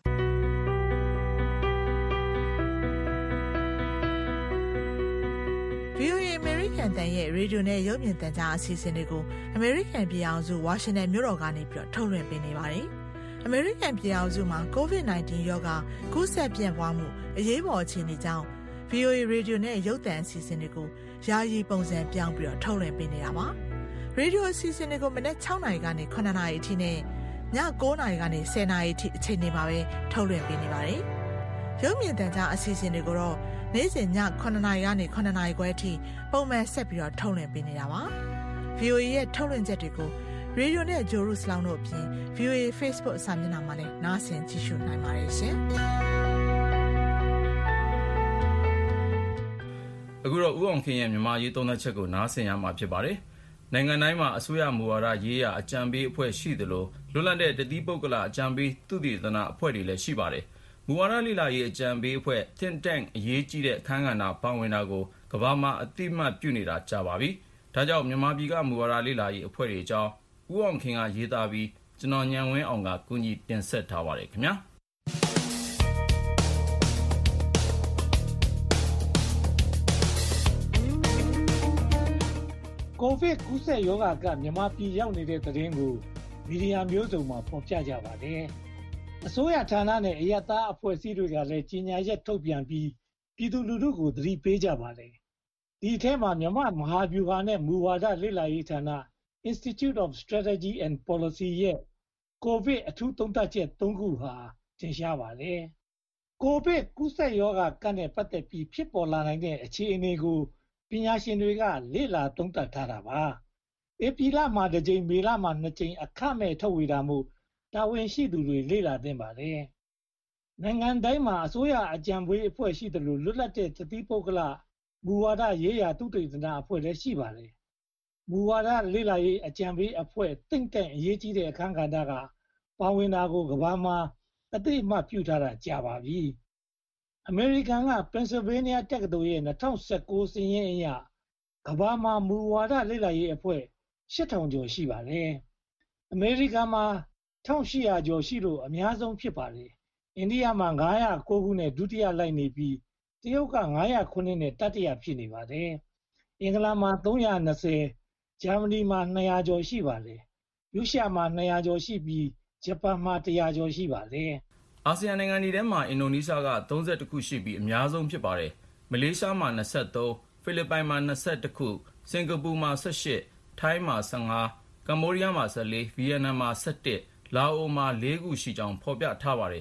Speaker 3: တန်ရဲ့ရေဒီယိုနဲ့ရုပ်မြင်သံကြားအစီအစဉ်တွေကိုအမေရိကန်ပြည်အောင်စုဝါရှင်တန်မြို့တော်ကနေပြီးတော့ထုတ်လွှင့်ပေးနေပါတယ်။အမေရိကန်ပြည်အောင်စုမှာ ကိုဗစ် ၁၉ ရောဂါကူးစက်ပြန့်ပွားမှုအရေးပေါ်အခြေအနေကြောင့် ဗွီအိုအေ ရေဒီယိုနဲ့ရုပ်သံအစီအစဉ်တွေကိုယာယီပုံစံပြောင်းပြီးတော့ထုတ်လွှင့်ပေးနေတာပါ။ရေဒီယိုအစီအစဉ်တွေကိုမနက်၆နာရီကနေ၇နာရီအထိနဲ့ည၉နာရီကနေ၁၀နာရီအထိအချိန်တွေမှာပဲထုတ်လွှင့်ပေးနေပါတယ်။ရုပ်မြင်သံကြားအစီအစဉ်တွေကိုတော့နေ့စဉ်ည9နာရီကနေ9နာရီခွဲအထိပုံမှန်ဆက်ပြီးတော့ထုတ်လွှင့်ပေးနေတာပါ။ ဗွီအိုအေ ရဲ့ထုတ်လွှင့်ချက်တွေကိုရေဒီယိုနဲ့ဂျိုရုစလောင်းတို့အပြင် ဗွီအိုအေ Facebook စာမျက်နှာမှာလည်းနားဆင်ကြည့်ရှုနိုင်ပါတယ်ရှင်။
Speaker 20: အခုတော့ဦးအောင်ခင်ရဲ့မြန်မာရေးသုံးသပ်ချက်ကိုနားဆင်ရမှာဖြစ်ပါတယ်။နိုင်ငံတိုင်းမှာအစိုးရမူဝါဒရေးရာအကြံပေးအဖွဲ့ရှိသလိုလွတ်လပ်တဲ့တတိပုဂ္ဂလအကြံပေးသုတေသနအဖွဲ့တွေလည်းရှိပါတယ်။မူဝါဒလေ့လာရေးအကြံပေးအဖွဲ့ Think Tank အရေးကြီးတဲ့အခန်းကဏ္ဍပါဝင်တာကိုကမ္ဘာမှာအသိမှတ်ပြုနေတာကြာပါပြီ။ဒါကြောင့်မြန်မာပြည်ကမူဝါဒလေ့လာရေးအဖွဲ့တွေအကြောင်းဦးအောင်ခင်ကရေးသားပြီးကျွန်တော်ညံဝင်းအောင်ကကူညီတင်ဆက်ထားပါတယ်ခင်ဗျာ
Speaker 21: ။ကိုဗစ်ကူးစက်ရောဂါကမြန်မာပြည်ရောက်နေတဲ့သတင်းကိုမီဒီယာမျိုးစုံမှာဖော်ပြကြပါတယ်။အစိုးရဌာနနဲ့အရပ်သားအဖွဲ့အစည်းတွေကလည်းကြေညာချက်ထုတ်ပြန်ပြီးပြည်သူလူထုကိုသတိပေးကြပါတယ်။ဒီအထဲမှာမြန်မာမဟာဗျူဟာနဲ့မူဝါဒလေ့လာရေးဌာန Institute of Strategy and Policy ရဲ့ကိုဗစ်အထူးသုံးသပ်ချက်သုံးခုဟာထင်ရှားပါတယ်။ကိုဗစ်ကူးစက်ရောဂါကနဲ့ပတ်သက်ပြီးဖြစ်ပေါ်လာနိုင်တဲ့အခြေအနေကိုပညာရှင်တွေကလေ့လာသုံးသပ်ထားတာပါ။ဧပြီလမှာတစ်ကြိမ်မေလမှာနှစ်ကြိမ်အခမဲ့ထုတ်ဝေတာမို့တာဝန်ရှိသူတွေလေ့လာသင့်ပါတယ်။နိုင်ငံတိုင်းမှာအစိုးရအကြံပေးအဖွဲ့ရှိတယ်လို့လွတ်လပ်တဲ့တတိပုဂ္ဂလမူဝါဒရေးရာသုတေသနအဖွဲ့လည်းရှိပါတယ်။မူဝါဒလေ့လာရေးအကြံပေးအဖွဲ့ Think Tank အရေးကြီးတဲ့အခန်းကဏ္ဍကပါဝင်တာကိုကမ္ဘာမှာအသိအမှတ်ပြုထားတာကြာပါပြီ။အမေရိကန်က Pennsylvania တက္ကသိုလ်ရဲ့၂၀၁၉စာရင်းအရကမ္ဘာမှာမူဝါဒလေ့လာရေးအဖွဲ့၈ထောင်ကျော်ရှိပါတယ်။အမေရိကန်မှာ၁၈၀၀ကျော်ရှိလို့အများဆုံးဖြစ်ပါတယ်။အိန္ဒိယမှာ၅၀၉ခုနဲ့ဒုတိယလိုက်နေပြီးတရုတ်က၅၀၇နဲ့တတိယဖြစ်နေပါတယ်။အင်္ဂလန်မှာ၃၂၀ဂျာမနီမှာ၂၀၀ကျော်ရှိပါတယ်။ရုရှားမှာ၂၀၀ကျော်ရှိပြီးဂျပန်မှာ၁၀၀ကျော်ရှိပါတယ်
Speaker 20: ။အာဆီယံနိုင်ငံတွေထဲမှာအင်ဒိုနီးရှားက၃၁ခုရှိပြီးအများဆုံးဖြစ်ပါတယ်။မလေးရှားမှာ၂၃ဖိလစ်ပိုင်မှာ၂၁ခုစင်ကာပူမှာ၁၈ထိုင်းမှာ၁၅ကမ္ဘောဒီးယားမှာ၁၄ဗီယက်နမ်မှာ၁၁လာအိုမှာ၄ခုရှိကြောင်းဖော်ပြထားပါတယ်။ဒီ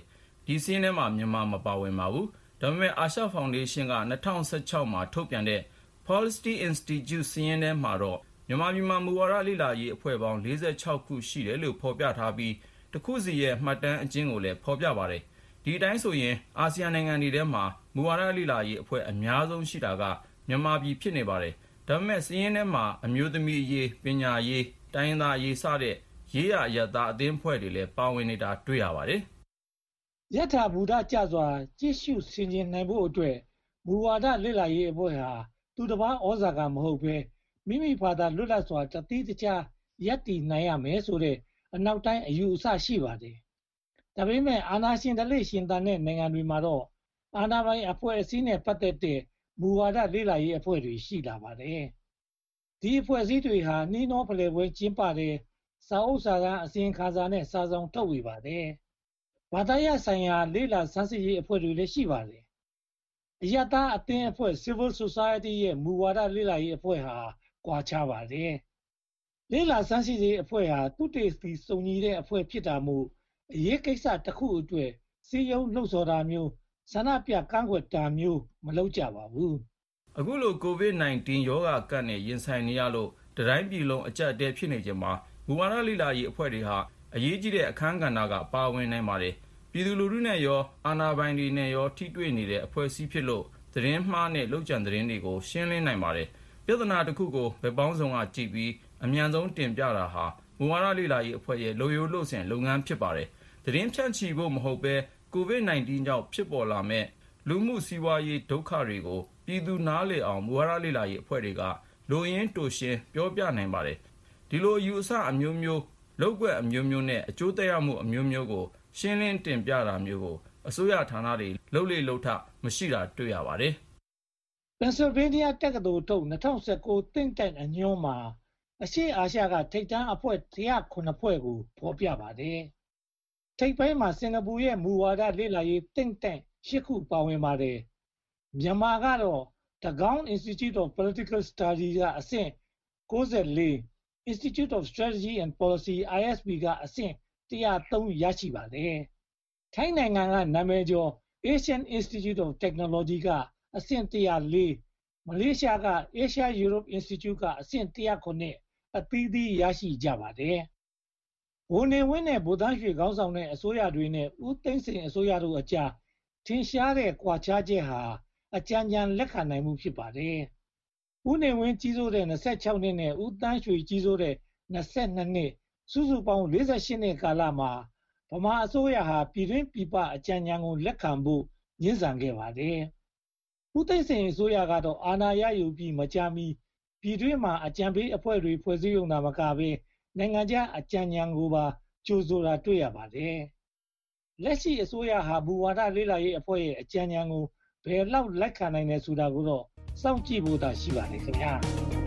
Speaker 20: ဒီစင်းထဲမှာမြန်မာမပါဝင်ပါဘူးဒါပေမဲ့အာရှဖောင်ဒေးရှင်းက၂၀၁၆မှာထုတ်ပြန်တဲ့ Policy Institute စည်းရင်းထဲမှာတော့မြန်မာပြည်မှာမူဝါဒလေ့လာရေးအဖွဲ့ပေါင်း၄၆ခုရှိတယ်လို့ဖော်ပြထားပြီးတစ်ခုစီရဲ့မှတ်တမ်းအကျဉ်းကိုလည်းဖော်ပြပါတယ်ဒီအတိုင်းဆိုရင်အာဆီယံနိုင်ငံတွေထဲမှာမူဝါဒလေ့လာရေးအဖွဲ့အများဆုံးရှိတာကမြန်မာပြည်ဖြစ်နေပါတယ်ဒါပေမဲ့စည်းရင်းထဲမှာအမျိုးသမီးရေးပညာရေးတိုင်းရင်းသားရေးစတဲ့ရေးရရတာအသင်းအဖွဲ့တွေလည်းပါဝင်နေတာတွေ့ရပါတယ်
Speaker 21: ယထာဘူဒကြစွာကြည့်ရှုဆင်ခြင်နိုင်ဖို့အတွက်မူဝါဒလေ့လာရေးအဖွဲ့ဟာသူတစ်ပါးဩဇာကမဟုတ်ဘဲမိမိဘာသာလွတ်လပ်စွာတတိတခြားရပ်တည်နိုင်ရမယ်ဆိုတဲ့အနောက်တိုင်းအယူအဆရှိပါတယ်။ဒါပေမဲ့အာဏာရှင်တလေရှင်တန်တဲ့နိုင်ငံတွေမှာတော့အာဏာပိုင်အဖွဲ့အစည်းနဲ့ပတ်သက်တဲ့မူဝါဒလေ့လာရေးအဖွဲ့တွေရှိလာပါတယ်။ဒီအဖွဲ့အစည်းတွေဟာနှီးနှောဖလှယ်ပွဲကျင်းပတဲ့စာအုပ်စာတမ်းအစီရင်ခံစာနဲ့စာဆောင်ထုတ်ဝေပါတယ်။ဘာသာရေးဆိုင်ရာလေ့လာဆန်းစစ်ရေးအဖွဲ့တွေလည်းရှိပါတယ်။အယတာအသင်းအဖွဲ့ Civil Society ရဲ့မူဝါဒလေ့လာရေးအဖွဲ့ဟာကွာခြားပါတယ်။လေ့လာဆန်းစစ်ရေးအဖွဲ့ဟာသူတေသီစုံညီတဲ့အဖွဲ့ဖြစ်တာမို့အရေးကိစ္စတစ်ခုအတွက်စီယုံလှုပ်ဆော်တာမျိုးဆန္ဒပြကန့်ကွက်တာမျိုးမလုပ်ကြပါဘူး
Speaker 20: ။အခုလို ကိုဗစ်၁၉ ရောဂါကပ်နဲ့ရင်ဆိုင်နေရလို့တတိုင်းပြည်လုံးအကျပ်အတည်းဖြစ်နေကြမှာမူဝါဒလေ့လာရေးအဖွဲ့တွေဟာအရေးကြီးတဲ့အခန်းကဏ္ဍကပါဝင်နိုင်ပါတယ်။ပြည်သူလူထုနဲ့ရောအာဏာပိုင်တွေနဲ့ရောထိတွေ့နေတဲ့အဖွဲ့အစည်းဖြစ်လို့သတင်းမှားနဲ့လုပ်ကြံသတင်းတွေကိုရှင်းလင်းနိုင်ပါတယ်။ပြဿနာတစ်ခုကိုဘယ်ပေါင်းဆောင်ကကြည့်ပြီးအမြန်ဆုံးတင်ပြတာဟာမူဝါဒလေ့လာရေးအဖွဲ့ရဲ့လုပ်ရိုးလုပ်စဉ်လုပ်ငန်းဖြစ်ပါတယ်။သတင်းဖြန့်ချီဖို့မဟုတ်ဘဲကိုဗစ်၁၉ ကြောင့်ဖြစ်ပေါ်လာမဲ့လူမှုစီးပွားရေးဒုက္ခတွေကိုပြည်သူနားလည်အောင်မူဝါဒလေ့လာရေးအဖွဲ့တွေကလိုရင်းတိုရှင်းပြောပြနိုင်ပါတယ်။ဒီလိုယူအဆအမျိုးမျိုးလောက်ွက်အမျိုးမျိုးနဲ့အကျိုးသက်ရောက်မှုအမျိုးမျိုးကိုရှင်းလင်းတင်ပြတာမျိုးကိုအစိုးရဌာနတွေလှုပ်လေလှုပ်ထမရှိတာတွေ့ရပါတယ်
Speaker 21: ။ Pennsylvania တက္ကသိုလ်ထုတ်၂၀၁၉ Think Tank အညွှန်းမှာအရှေ့အာရှကထိပ်တန်းအဖွဲ့၁၀၇ဖွဲ့ကိုဖော်ပြပါတယ်။ထိပ်ပိုင်းမှာစင်ကာပူရဲ့မူဝါဒလေ့လာရေး Think Tank ၈ခုပါဝင်ပါတယ်။မြန်မာကတော့ Tagaung Institute of Political Studies ကအဆင့်၉၄ Institute of Strategy and Policy အိုင် အက်စ် ပီ ကအဆင့်၁၀၃ရရှိပါတယ်။ထိုင်းနိုင်ငံကနာမည်ကျော် Asian Institute of Technology ကအဆင့်၁၀၄မလေးရှားက Asia Europe Institute ကအဆင့်၁၀၇အသီးသီးရရှိကြပါတယ်။ဝန်နေဝင်းနဲ့ဗိုလ်သန်းရွှေခေါင်းဆောင်တဲ့အစိုးရတွေနဲ့ဦးသိန်းစိန်အစိုးရတို့အကြားထင်ရှားတဲ့ကွာခြားချက်ဟာအကြံဉာဏ်လက်ခံနိုင်မှုဖြစ်ပါတယ်။ဦးနေဝင်းကြီးစိုးတဲ့၂၆နှစ်နဲ့ဦးသန်းရွှေကြီးစိုးတဲ့၂၂နှစ်စုစုပေါင်း၄၈နှစ်ကာလမှာဗမာအစိုးရဟာပြည်တွင်းပြည်ပအကြံဉာဏ်ကိုလက်ခံဖို့ညှဉ်းဆန်ခဲ့ပါတယ်။ဦးသိန်းစိန်အစိုးရကတော့အာဏာရယူပြီးမကြာမီပြည်တွင်းမှာအကြံပေးအဖွဲ့တွေဖွဲ့စည်းရုံသာမကဘဲနိုင်ငံခြားအကြံဉာဏ်ကိုပါကြိုဆိုတာတွေ့ရပါတယ်။လက်ရှိအစိုးရဟာဘူဝါဒလေ့လာရေးအဖွဲ့ရဲ့အကြံဉာဏ်ကိုဘယ်လောက်လက်ခံနိုင်တယ်ဆိုတာကိုတော့စောင့်ကြည့်ဖို့သာရှိပါတယ်ခင်ဗျာ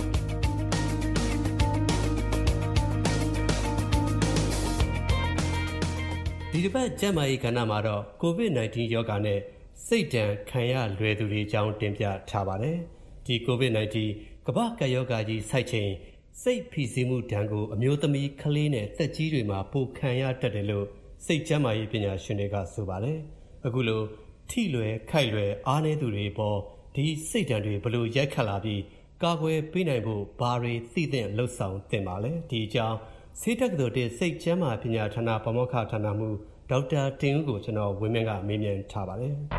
Speaker 1: ဒီတစ်ပတ်ကျန်းမာရေးကဏ္ဍမှာတော့ကိုဗစ်၁၉ ရောဂါနဲ့စိတ်ဒဏ်ခံရလွယ်သူတွေအကြောင်းတင်ပြထားပါတယ်။ဒီကိုဗစ်၁၉ကမ္ဘာ့ကပ်ရောဂါကြီးဆိုက်ချိန်စိတ်ဖိစီးမှုဒဏ်ကိုအမျိုးသမီးကလေးနဲ့သက်ကြီးတွေမှာပိုခံရတတ်တယ်လို့စိတ်ကျန်းမာရေးပညာရှင်တွေကဆိုပါတယ်။အခုလိုထိလွယ်ခိုက်လွယ်အားနည်းသူတွေပေါ်ဒီစိတ်ဒဏ်တွေဘလို့ရိုက်ခတ်လာပြီးကာကွယ်ပေးနိုင်ဖို့ဘာတွေသိသင့်လှုပ်ဆောင်သင့်ပါလဲ။ဒီအကြောင်းဆေးတက္ကသိုလ်တဲ့စိတ်ကျန်းမာပညာဌာနပါမောက္ခဌာနမှူးဒေါက်တာတင်ဦးကိုကျွန်တော်ဝင်းမင်းကမေးမြန်းထားပါတယ်။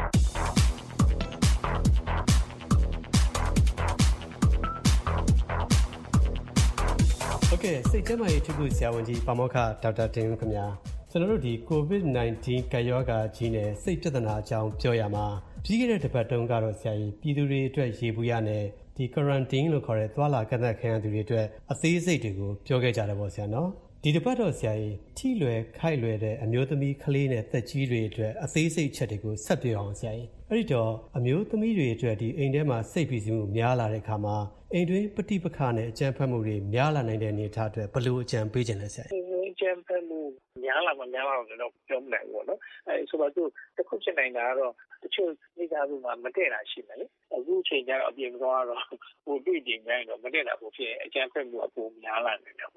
Speaker 1: ဟုတ်ကဲ့စိတ်ကျန်းမာရေးထုခုဆရာဝန်ကြီးပါမောက္ခဒေါက်တာတင်ဦးခင်ဗျာကျွန်တော်တို့ဒီကိုဗစ်၁၉ကပ်ရောဂါကြီးနဲ့စိတ်ပြဿနာအကြောင်းပြောရမှာပြီးခဲ့တဲ့တစ်ပတ်တုန်းကတော့ဆရာကြီးပြည်သူတွေအတွက်ရေဘူးရနဲ့ဒီ quarantine လို့ခေါ်တဲ့သွားလာကန့်သတ်ခံရသူတွေအတွက်အသေးစိတ်တွေကိုပြောခဲ့ကြတယ်ပေါ့ဆရာနော်ဒီတစ်ပတ်တော့ဆရာကြီးထိလွယ်ခိုက်လွယ်တဲ့အမျိုးသမီးကလေးနဲ့သက်ကြီးတွေအတွက်အသေးစိတ်ချက်တွေကိုဆက်ပြောအောင်ဆရာကြီးအဲ့ဒီတော့အမျိုးသမီးတွေအတွက်ဒီအိမ်ထဲမှာစိတ်ဖိစီးမှုများလာတဲ့အခါမှာအိမ်တွင်းပဋိပက္ခနဲ့အကြမ်းဖက်မှုတွေများလာနိုင်တဲ့အနေအထားအတွက်ဘယ်လိုအကြံပေးခြင်းလဲဆရာကြီး
Speaker 22: အကြမ်းဖက်မှုများလာမှများလာတော့ပြောမနိုင်ဘူးနော်အဲဆိုတော့သူတစ်ခုဖြစ်နိုင်တာကတော့တချို့မိသားစုမှာမတည့်တာရှိမယ်လေအခုချိန်ကျတော့အပြင်သွားတော့ဟိုတွေ့ကြင်ကြရင်တော့မတည့်တာကိုဖြစ်ရင်အကြမ်းဖက်မှုအပေါ်များလာနေတယ်ပေါ့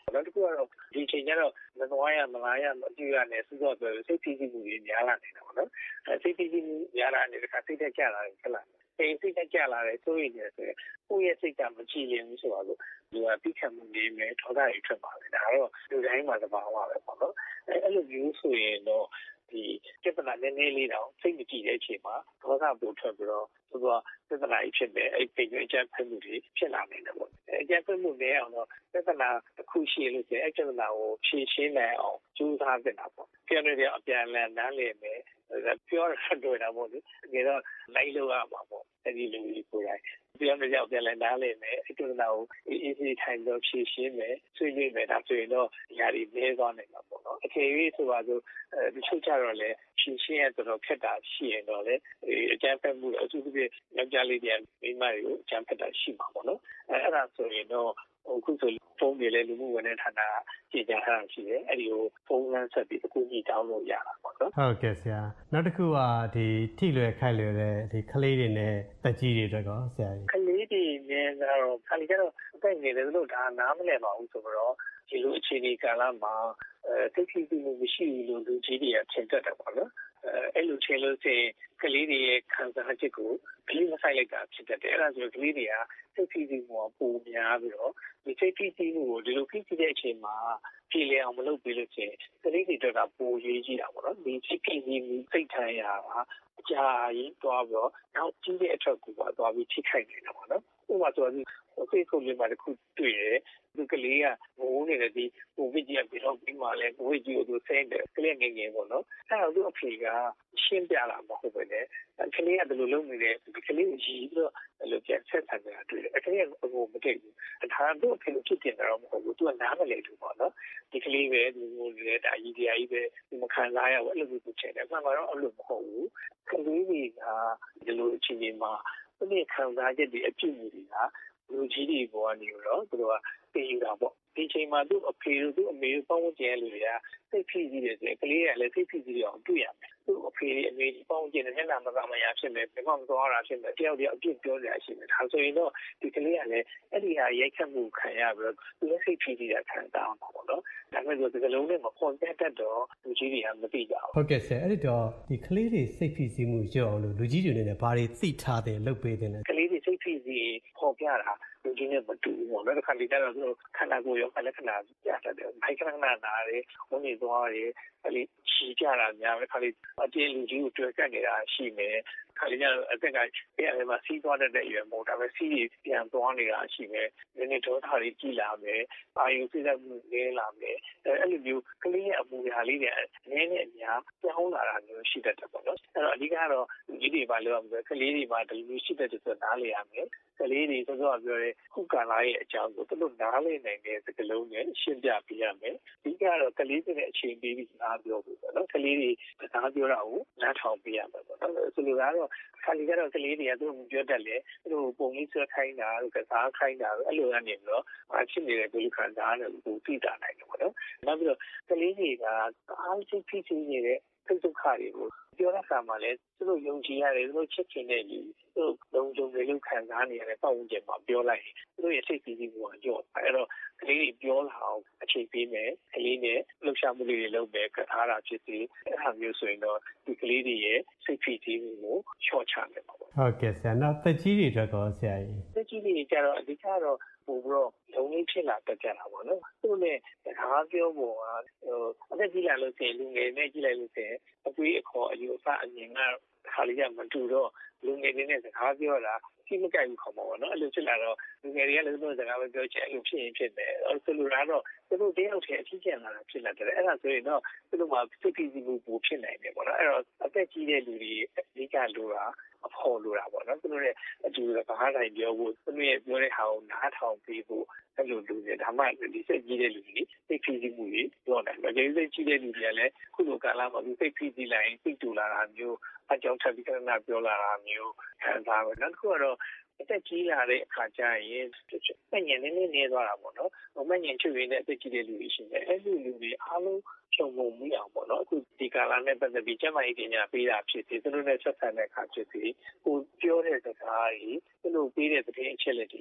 Speaker 22: နောက်တစ်ခုကတော့ဒီချိန်ကျတော့မသွားရမလာရမကြည့်ရနဲ့စစောပြောစိတ်ဖိစီးမှုတွေများလာနေတာပေါ့နော်အဲစိတ်ဖိစီးမှုများလာတဲ့အခါစိတ်တက်ကြလာတယ်ဖြစ်လာတယ်အဲစိတ်တက်ကြလာတယ်ဆိုရင်လည်းဆိုရင်ကိုယ့်ရဲ့စိတ်ကမကြည်လင်ဘူးဆိုတော့လူကပြီးခံမှုနေမယ်ထောက်တာတွေထွက်ပါတယ်ဒါကတော့လူတိုင်းမှာသဘာဝပဲပေါ့နော်အဲအဲ့လိုမျိုးဆိုရင်တော့ဒီပြဿနာနည်းနည်းလေးတောင်စိတ်မကြည်တဲ့အချိန်မှာဒေါသပိုထွက်ပြီးတော့သူကပြဿနာကြီးဖြစ်တယ်အဲ့ဒီအကြမ်းဖက်မှုတွေဖြစ်လာနိုင်တယ်ပေါ့အကြမ်းဖက်မှုတွေအောင်တော့ပြဿနာတစ်ခုရှိလို့ဆိုရင်အဲ့ပြဿနာကိုဖြေရှင်းနိုင်အောင်ကြိုးစားတင်တာပေါ့ပြောနေတဲ့အပြန်အလှန်နားလည်မယ်ပြောရတော့တာပေါ့ဒီကတော့လိုက်လို့ရမှာပေါ့အဲ့ဒီလူကြီးကိုယ်တိုင်ပြောနေကြပြန်လဲနားလည်မယ်အဲ့ပြဿနာကိုအေးအေးထိုင်တော့ဖြေရှင်းမယ်ဆွေးနွေးမယ်ဒါဆိုရင်တော့ဒီဟာတွေနည်းသွားနိုင်မှာပေါ့နော်အချိန်ကြီးဆိုပါဆိုဒီချုပ်ကြတော့လေဖြေရှင်းရတော့ခက်တာရှိရင်တော့လေအကြမ်းဖက်မှုအထူးသဖြင့်ယောက်ျားလေးတွေမိန်းမတွေကိုအကြမ်းဖက်တာရှိမှာပေါ့နော်အဲအဲ့ဒါဆိုရင်တော့အခုဆိုဖုန်းတွေလည်းလူမှုဝန်ထမ်းဌာနကကြေညာထားတာရှိတယ်အဲ့ဒီကိုဖုန်းလမ်းဆက်ပြီးအခုညှိတောင်းလို့ရတာပေါ့နော်
Speaker 1: ဟုတ်ကဲ့ဆရာနောက်တစ်ခုကဒီထိလွယ်ခိုက်လွယ်တဲ့ဒီကလေးတွေနဲ့တက်ကြီးတွေအတွက်ကောဆရာကြီး
Speaker 22: ကလေးတွေနဲ့ကတော့ခါလီကတော့အသက်ငယ်တယ်လို့ဒါနားမလည်ပါဘူးဆိုတော့ဒီလိုအခြေအနေကာလမှာအဲသိသိသိမှုမရှိဘူးလို့လူကြီးတွေကထင်တတ်တယ်ပေါ့နော်အဲ့လိုထင်လို့ဆိုရင်ကလေးတွေရဲ့ခံစားချက်ကိုကလေးမဆိုင်လိုက်တာဖြစ်တတ်တယ်အဲ့ဒါဆိုကလေးတွေကစိတ်ဖိစီးမှုပိုများပြီးတော့ဒီစိတ်ဖိစီးမှုကိုဒီလိုဖိစီးတဲ့အချိန်မှာပြည်လည်အောင်မလုပ်ပြီးလို့ချင်းကလေးတွေတော့ပိုရေးကြီးတာပေါ့နော်ဒီစိတ်ဖိစီးမှုစိတ်ထန်ရာကအကြာကြီးတွားပြီးတော့နောက်ကြီးတဲ့အထက်ကိုပါတွားပြီးထိခိုက်နေတာပေါ့နော်ဥပမာဆိုရင်Facebook လေးမှာတစ်ခုတွေ့တယ်ဒီကလေးကငိုနေတယ်ဒီကိုဗစ်ကြီးကပြီးတော့ပြီးမှလည်းကိုဗစ်ကြီးကိုသူဆင်းတယ်ကလေးငယ်ငယ်ပေါ့နော်အဲ့တော့သူအဖေကရှင်းပြလာမှာဟုတ်ပဲလေကလေးကဘယ်လိုလုပ်နေလဲဒီကလေးကိုရီးပြီးတော့ဘယ်လိုပြန်ဆက်ဆံနေတာတွေ့တယ်အဖေကအကိုမသိဘူးအထာသူ့အဖေကိုဖြစ်တင်တာတော့မဟုတ်ဘူးသူကနားမလည်ဘူးပေါ့နော်ဒီကလေးပဲဒီလိုလေဒါကြီးတရားကြီးပဲဒီမခံစားရဘူးအဲ့လိုမျိုးဖြစ်တယ်မှန်တော့အဲ့လိုမဟုတ်ဘူးကလေးတွေကဒီလိုအချိန်မှာသူ့ရဲ့ခံစားချက်တွေအဖြစ်အပျက်တွေကလူကြီးတွေပေါ်ကနေတော့သူတို့ကသိယူတာပေါ့ဒီချိန်မှာသူ့အဖေတို့သူ့အမေတို့ပေါင်းဝင်ကျဲလူတွေကစိတ်ဖိစီးတယ်ဆိုရင်ကလေးကလည်းစိတ်ဖိစီးရအောင်တွေ့ရမယ်သူ့အဖေအမေပေါင်းဝင်ကျဲတဲ့မျက်နှာမသာမရဖြစ်မယ်ဘယ်မှမသွားတာဖြစ်မယ်တယောက်တယောက်အပြစ်ပြောကြရရှိမယ်ဒါဆိုရင်တော့ဒီကလေးကလည်းအဲ့ဒီဟာရိုက်ခတ်မှုခံရပြီးတော့သူလည်းစိတ်ဖိစီးတာခံစားအောင်ပေါ့နော်ဒါပေမဲ့ဒီကလုံးနဲ့မပေါ်ပြတတ်တော့လူကြီးတွေကမသိကြဘူး
Speaker 1: ဟုတ်ကဲ့ဆရာအဲ့ဒီတော့ဒီကလေးတွေစိတ်ဖိစီးမှုကြောက်အောင်လို့လူကြီးတွေနဲ့ဘာတွေသိထားတယ်လုပ်ပေးတယ်လဲ
Speaker 22: ကလေးတွေစိတ်ဖိစီးပေါ်ပြတာလူကြီးနဲ့မတူဘူးပေါ့နော်တစ်ခါလေကျတော့သူခန္ဓာကိုယ်ရောလက္ခဏာပြတတ်တယ်ဘိုက်ခဏခဏနာတယ်ဝင်နေသွားတယ်အဲ့ဒီချီကြတာများတယ်ခါလေအကျဉ်းလူကြီးကိုတွေ့ကပ်နေတာရှိမယ်ခါလေကျတော့အသက်ကအဲ့အမှာစီးသွားတဲ့အရွယ်မဟုတ်ဒါပဲစီးပြန်သွားနေတာရှိမယ်ဒီနေ့ဒေါသတွေကြီးလာမယ်အာယုစိတ်သက်မှုနည်းလာမယ်အဲ့လိုမျိုးကလေးရဲ့အမူအရာလေးတွေနည်းနည်းအများပြောင်းလာတာမျိုးရှိတတ်တယ်ပေါ့နော်အဲ့တော့အဓိကတော့လူကြီးတွေပါလို့ရမယ်ကလေးတွေမှာဒီလိုမျိုးရှိတတ်တယ်ဆိုတာနားလည်ရမယ်ကလေးတွေစောစောပြောတဲ့ခုကာလာရဲ့အကြောင်းကိုသူတို့နားလည်နိုင်တဲ့စကားလုံးနဲ့ရှင်းပြပေးရမယ်။ဒီကတော့ကလေးတွေနဲ့အချိန်ပေးပြီးစကားပြောဖို့ပေါ့နော်။ကလေးတွေစကားပြောတာကိုနားထောင်ပေးရမယ်ပေါ့နော်။ဆိုလိုတာကတော့ခါလီကတော့ကလေးတွေကသူတို့ပြောတတ်လေသူတို့ပုံလေးဆွဲခိုင်းတာကစားခိုင်းတာအဲ့လိုကနေပြီးတော့အဖြစ်နေတဲ့ဒုက္ခခံစားရတယ်ကိုသိတာနိုင်တယ်ပေါ့နော်။နောက်ပြီးတော့ကလေးတွေကအားစိတ်ဖြစ်ဖြစ်နေတဲ့ဒုက္ခတွေကိုပြောတဲ့အခါမှာလည်းသူတို့ယုံကြည်ရတယ်သူတို့ချစ်ခင်တဲ့လူသူတို့လုံခြုံတယ်လို့ခံစားနေရတဲ့ပတ်ဝန်းကျင်မှာပြောလိုက်ရင်သူတို့ရဲ့စိတ်ကြည်ကြီးကကြော့အဲ့တော့ကလေးတွေပြောလာအောင်အချိန်ပေးမယ်ကလေးနဲ့လှုပ်ရှားမှုတွေလုပ်မယ်ကထားတာဖြစ်စီအဲ့ဒါမျိုးဆိုရင်တော့ဒီကလေးတွေရဲ့စိတ်ဖိစီးမှုကိုလျှော့ချမယ်ပေါ့
Speaker 1: ဟုတ်ကဲ့ဆရာနောက်တက်ကြီးတွေအတွက်ကောဆရာကြီး
Speaker 22: တက်ကြီးတွေကြတော့အဓိကတော့ပို့ပြီးတော့လုံလေးဖြစ်လာတတ်ကြတာပေါ့နော်သူ့နဲ့စကားပြောဖို့ကဟိုအသက်ကြီးလာလို့ရှိရင်လူငယ်နဲ့ကြီးလိုက်လို့ရှိရင်အတွေးအခေါ်အယူအဆအမြင်ကခါလေးကမတူတော့လူငယ်တွေနဲ့စကားပြောတာစိတ်မကြိုက်ဘူးခေါ်မှာပေါ့နော်အဲ့လိုဖြစ်လာတော့လူငယ်တွေကလည်းသူတို့စကားပဲပြောချင်အဲ့လိုဖြစ်ရင်ဖြစ်တယ်အဲ့ဆိုလိုတာတော့သူတို့တယောက်တည်းအဖြစ်ကျန်လာတာဖြစ်လာတယ်အဲ့ဒါဆိုရင်တော့သူတို့မှာစိတ်ဖိစီးမှုပိုဖြစ်နိုင်တယ်ပေါ့နော်အဲ့တော့အသက်ကြီးတဲ့လူတွေအဓိကလိုတာအဖို့လိုတာပေါ့နော်သူတို့ရဲ့အတူစကားတိုင်းပြောဖို့သူတို့ရဲ့ပြောတဲ့ဟာကိုနားထောင်ပြီးဖို့အဲ့လိုလူတွေဒါမှဒီစိတ်ကြီးတဲ့လူတွေစိတ်ဖိစီးမှုတွေပြောတယ်။ကြေစိတ်ကြီးတဲ့လူတွေကလည်းခုလိုကာလမှာစိတ်ဖိစီးလိုက်စိတ်တူလာတာမျိုးအကြောင်းထပ်ပြီးခဏပြောလာတာမျိုးခံစားပဲ။နောက်တစ်ခုကတော့အသက်ကြီးလာတဲ့အခါကျရင်မညံနေနေနေသွားတာပေါ့နော်။မညံချွေရင်းတဲ့အသက်ကြီးတဲ့လူတွေရှိတယ်။အဲ့လိုလူတွေအားလုံးချုံငုံမိအောင်ပေါ့နော်အခုဒီကာလနဲ့ပတ်သက်ပြီးကျမကြီးပညာပေးတာဖြစ်စီသူတို့နဲ့ဆက်ဆံတဲ့အခါဖြစ်စီကိုပြောတဲ့စကားကြီးသူတို့ပေးတဲ့သတင်းအချက်လက်တွေက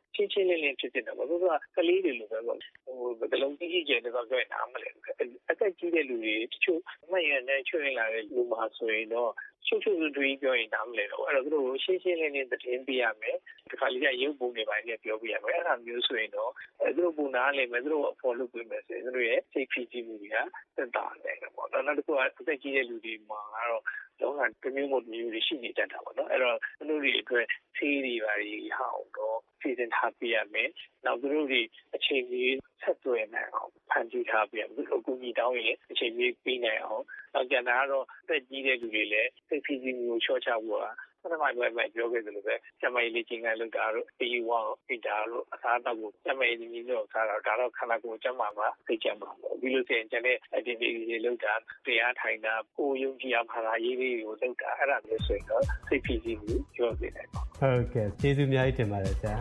Speaker 22: ရှင်းရှင်းလင်းလင်းဖြစ်နေတာပေါ့သူကကလေးတွေလိုပဲပေါ့ဟိုဘယ်လုံးကြီးကြီးကျယ်တော့ပြောရင်နားမလဲအသက်ကြီးတဲ့လူတွေတချို့အမှန်ရတဲ့ချွေးလာတဲ့လူမှာဆိုရင်တော့ရှုပ်ရှုပ်တွေးပြောရင်နားမလဲတော့အဲ့တော့သူတို့ရှင်းရှင်းလင်းလင်းသတင်းပေးရမယ်ဒီခါလေးကရုပ်ပုံတွေပိုင်းနဲ့ပြောပြရမယ်အဲ့ဒါမျိုးဆိုရင်တော့အဲသူတို့ပုံနာလည်းမယ်သူတို့အဖော်လုပ်ပေးမယ်ဆိုရင်သူတို့ရဲ့စိတ်ဖြစ်ကြည့်မှုတွေကတက်တာတယ်ပေါ့နောက်တစ်ခုကအသက်ကြီးတဲ့လူတွေမှာကတော့လုံးဝတမျိုးမမျိုးတွေရှိနေတတ်တာပေါ့နော်အဲ့တော့သူတို့တွေအတွက်ဆေးတွေပါတွေဟောင်းတော့စီစဉ်ထားပေးရမယ်နောက်သူတို့တွေအချိန်ကြီးဆက်သွယ်နိုင်အောင်ဖန်တီးထားပေးရမယ်သူတို့အကူအညီတောင်းရင်အချိန်ကြီးပြီးနိုင်အောင်နောက်ကျန်တာကတော့သက်ကြီးတဲ့လူတွေလည်းစိတ်ဖြစ်စီမှုကိုချော့ချဖို့ကဆက်မှပဲပဲပြောခဲ့သလိုပဲကျမကြီးလေးချင်းကလောက်တာတော့အေးဝါပိတာတော့အစားတော့ကိုကျမကြီးကြီးတော့စားတော့ဒါတော့ခန္ဓာကိုယ်ကျမမှာသိကြမှာပေါ့ပြီးလို့ရှိရင်ကျန်တဲ့အတင်းတွေလောက်တာတရားထိုင်တာကိုယုံကြည်အောင်ခါရေးလေးကိုလောက်တာအဲ့ဒါမျိုးဆိုရင်တော့စိတ်ဖြစ်စီမှုကျော်နေတယ်ပေါ့
Speaker 1: ဟုတ်ကဲ့ကျေးဇူးအများကြီးတင်ပါတယ်ဆရာ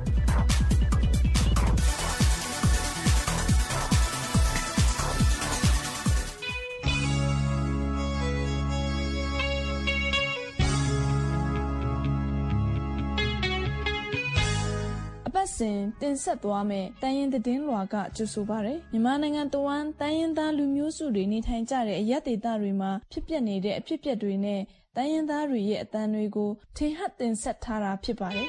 Speaker 2: စဉ်တင်ဆက်သွားမယ်တိုင်းရင်းသတင်းလွှာကကြိုဆိုပါရယ်မြန်မာနိုင်ငံတဝန်းတိုင်းရင်းသားလူမျိုးစုတွေနေထိုင်ကြတဲ့အရပ်ဒေသတွေမှာဖြစ်ပျက်နေတဲ့အဖြစ်အပျက်တွေနဲ့တိုင်းရင်းသားတွေရဲ့အသံတွေကိုထင်ဟပ်တင်ဆက်ထားတာဖြစ်ပါတယ်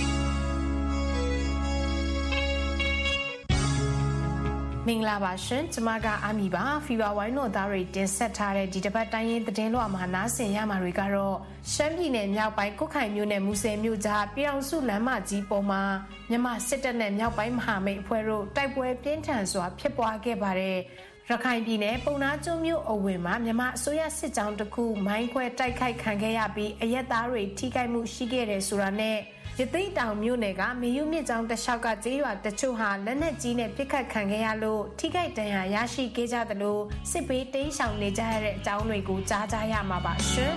Speaker 4: မင်္ဂလာပါရှင်ကျမကအာမီပါဖီဗာဝိုင်းတော်သားတွေတင်ဆက်ထားတဲ့ဒီတစ်ပတ်တိုင်းရင်းသတင်းလွှာမှာနားဆင်ရမှာတွေကတော့ရှမ်းပြည်နယ်မြောက်ပိုင်းကုတ်ခိုင်မြို့နယ်မူဆယ်မြို့ကြားပြည်အောင်စုလမ်းမကြီးပေါ်မှာမြန်မာစစ်တပ်နဲ့မြောက်ပိုင်းမဟာမိတ်အဖွဲ့တို့တိုက်ပွဲပြင်းထန်စွာဖြစ်ပွားခဲ့ပါတယ်ရခိုင်ပြည်နယ်ပုံနာကျွန်းမြို့အဝင်မှာမြန်မာအစိုးရစစ်ကြောင်းတစ်ခုမိုင်းခွဲတိုက်ခိုက်ခံခဲ့ရပြီးအရက်သားတွေထိခိုက်မှုရှိခဲ့တယ်ဆိုတာနဲ့ရသိတောင်မြို့နယ်ကမေယုမြစ်ကြောင်းတလျှောက်ကကျေးရွာတချို့ဟာလက်နက်ကြီးနဲ့ပစ်ခတ်ခံခဲ့ရလို့ထိခိုက်ဒဏ်ရာရရှိခဲ့ကြသလိုစစ်ပေးတိမ်းရှောင်နေကြရတဲ့အကြောင်းတွေကိုကြားကြရမှာပါရှင်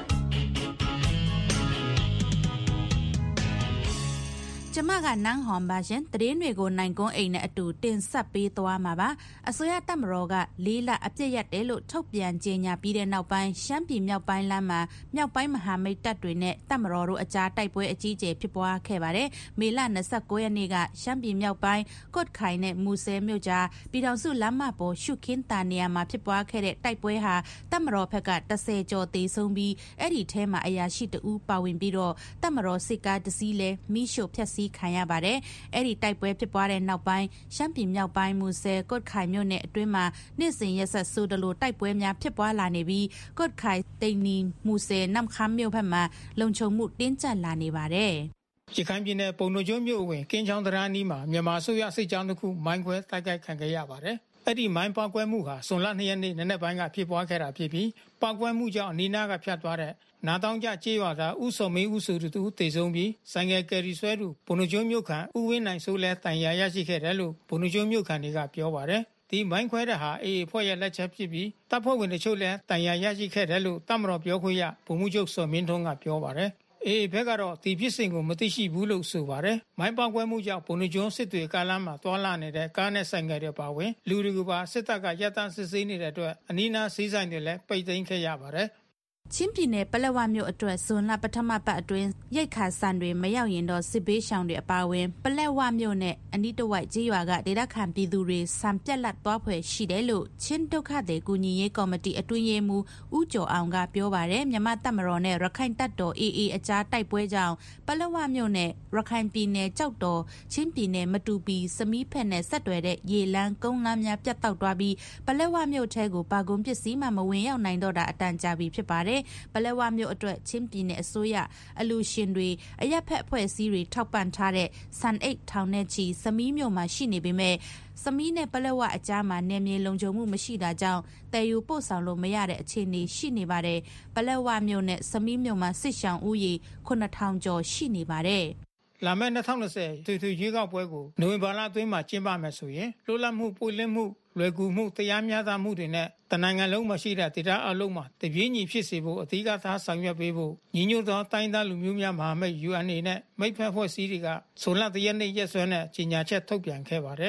Speaker 23: ကျမကနန်းဟွန်ပါရှင်တရင်တွေကိုနိုင်ကွန်းအိမ်နဲ့အတူတင်ဆက်ပေးသွားမှာပါအစိုးရတပ်မတော်ကလေးလအပြစ်ရက်တယ်လို့ထုတ်ပြန်ကြေညာပြီးတဲ့နောက်ပိုင်းရှမ်းပြည်မြောက်ပိုင်းလမ်းမှာမြောက်ပိုင်းမဟာမိတ်တပ်တွေနဲ့တပ်မတော်တို့အကြားတိုက်ပွဲအကြီးအကျယ်ဖြစ်ပွားခဲ့ပါတယ်မေလ၂၉ရက်နေ့ကရှမ်းပြည်မြောက်ပိုင်းကွတ်ခိုင်နဲ့မူဆယ်မြို့ကြားပြည်တော်စုလမ်းမပေါ်ရှုခင်းတာနေရာမှာဖြစ်ပွားခဲ့တဲ့တိုက်ပွဲဟာတပ်မတော်ဘက်က၁၀ကျော်သေဆုံးပြီးအဲ့ဒီထဲမှာအရာရှိတဦးပါဝင်ပြီးတော့တပ်မတော်စစ်ကားတစ်စီးလဲမိရှို့ဖျက်ဆီးခံရပါတယ်အဲ့ဒီတိုက်ပွဲဖြစ်ပွားတဲ့နောက်ပိုင်းရှမ်းပြည်မြောက်ပိုင်းမူဆယ်ကွတ်ခိုင်မြို့နယ်အတွင်းမှာနေ့စဉ်ရက်ဆက်ဆိုသလိုတိုက်ပွဲများဖြစ်ပွားလာနေပြီးကွတ်ခိုင်တိန်နီမူဆယ်နမ်ခမ်းမြို့ဘက်မှာလုံခြုံမှုတင်းကျပ်လာနေပါတယ်
Speaker 15: ရခိုင်ပြည်နယ်ပုံနှိုကျွန်းမြို့ဝင်ကင်းချောင်းတရာနီးမှာမြန်မာအစိုးရစစ်ကြောင်းတစ်ခုမိုင်းခွဲတိုက်ခိုက်ခံခဲ့ရပါတယ်အဲ့ဒီမိုင်းပေါက်ကွဲမှုဟာဇွန်လ၂ရက်နေ့နနက်ပိုင်းကဖြစ်ပွားခဲ့တာဖြစ်ပြီးပေါက်ကွဲမှုကြောင့်အနီးနားကဖြတ်သွားတဲ့နာတောင်ကျကျေးရွာသားဦးစောမင်းဦးစုတူတေဆုံးပြီးဆိုင်ကယ်ကယ်ရီဆွဲသူဘုံနှကျွန်းမြို့ခံဦးဝင်းနိုင်ဆိုးလဲတန်ရာရရှိခဲ့တယ်လို့ဘုံနှကျွန်းမြို့ခံတွေကပြောပါတယ်ဒီမိုင်းခွဲတဲ့ဟာအေးအဖွဲ့ရဲ့လက်ချက်ဖြစ်ပြီးတပ်ဖွဲ့ဝင်တချို့လည်းတန်ရာရရှိခဲ့တယ်လို့တပ်မတော်ပြောခွင့်ရဗိုလ်မှူးချုပ်စောမင်းထွန်းကပြောပါတယ်အေးဘက်ကတော့ဒီဖြစ်စဉ်ကိုမသိရှိဘူးလို့ဆိုပါတယ်မိုင်းပေါက်ကွဲမှုကြောင့်ဘုံနှကျွန်းစစ်တွေကားလမ်းမှာတွာလာနေတဲ့ကားနဲ့ဆိုင်ကယ်တွေပါဝင်လူတွေကပါစစ်တပ်ကရပ်တန့်စစ်ဆေးနေတဲ့အတွက်အနီးနားစီးဆိုင်တွေလည်းပိတ်သိမ်းခဲ့ရပါတယ်
Speaker 23: ချင်းပြည်နယ်ပလက်ဝမြို့အတွက်ဇွန်လပထမပတ်အတွင်းရိတ်ခါဆန်တွေမရောက်ရင်တော့စစ်ဘေးရှောင်တွေအပါအဝင်ပလက်ဝမြို့နဲ့အနီးတစ်ဝိုက်ကျေးရွာကဒေသခံပြည်သူတွေဆန်ပြက်လက်သွားဖွယ်ရှိတယ်လို့ချင်းဒုက္ခသည်ကူညီရေးကော်မတီအတွင်းရေးမှူးဦးကျော်အောင်ကပြောပါတယ်မြန်မာတပ်မတော်နဲ့ရခိုင်တပ်တော် အေးအေး အကြားတိုက်ပွဲကြောင့်ပလက်ဝမြို့နဲ့ရခိုင်ပြည်နယ်ကြောက်တော်ချင်းပြည်နယ်မတူပီစမီးဖက်နဲ့ဆက်သွယ်တဲ့ရေလမ်းကုန်းလမ်းများပြတ်တောက်သွားပြီးပလက်ဝမြို့ထဲကိုဘာကုန်ပစ္စည်းမှမဝင်ရောက်နိုင်တော့တာအတန်ကြာပြီဖြစ်ပါတယ်ပလက်ဝမြို့အတွက်ချင်းပြည်နယ်အစိုးရအလူရှင်တွေအရက်ဖက်အဖွဲ့အစည်းတွေထောက်ပံ့ထားတဲ့စံအိတ်ထောင်နဲ့ချီစမီးမြို့မှာရှိနေပေမဲ့စမီးနဲ့ပလက်ဝအကြားမှာနယ်မြေလုံခြုံမှုမရှိတာကြောင့်တည်ယူပို့ဆောင်လို့မရတဲ့အခြေအနေရှိနေပါတယ်ပလက်ဝမြို့နဲ့စမီးမြို့မှာစစ်ရှောင်ဦးရေခုနှစ်ထောင်ကျော်ရှိနေပါတယ်
Speaker 15: လာမယ့်၂၀၂၀ထွေထွေရွေးကောက်ပွဲကိုနိုဝင်ဘာလအတွင်းမှာကျင်းပမယ်ဆိုရင်လွတ်လပ်မှုပွင့်လင်းမှုလွယ်ကူမှုတရားမျှတမှုတွေနဲ့တနိုင်ငံလုံးမှာရှိတဲ့ဒေသအလုံးမှာတပြေးညီဖြစ်စေဖို့အဓိကထားဆောင်ရွက်ပေးဖို့ညီညွတ်သောတိုင်းသားလူမျိုးများမဟာမိတ် ယူ အန် အေ နဲ့မိတ်ဖက်ဖွဲ့စည်းတွေကဇွန်လ၁ရက်နေ့ရက်စွဲနဲ့ကြေညာချက်ထုတ်ပြန်ခဲ့ပါတယ်။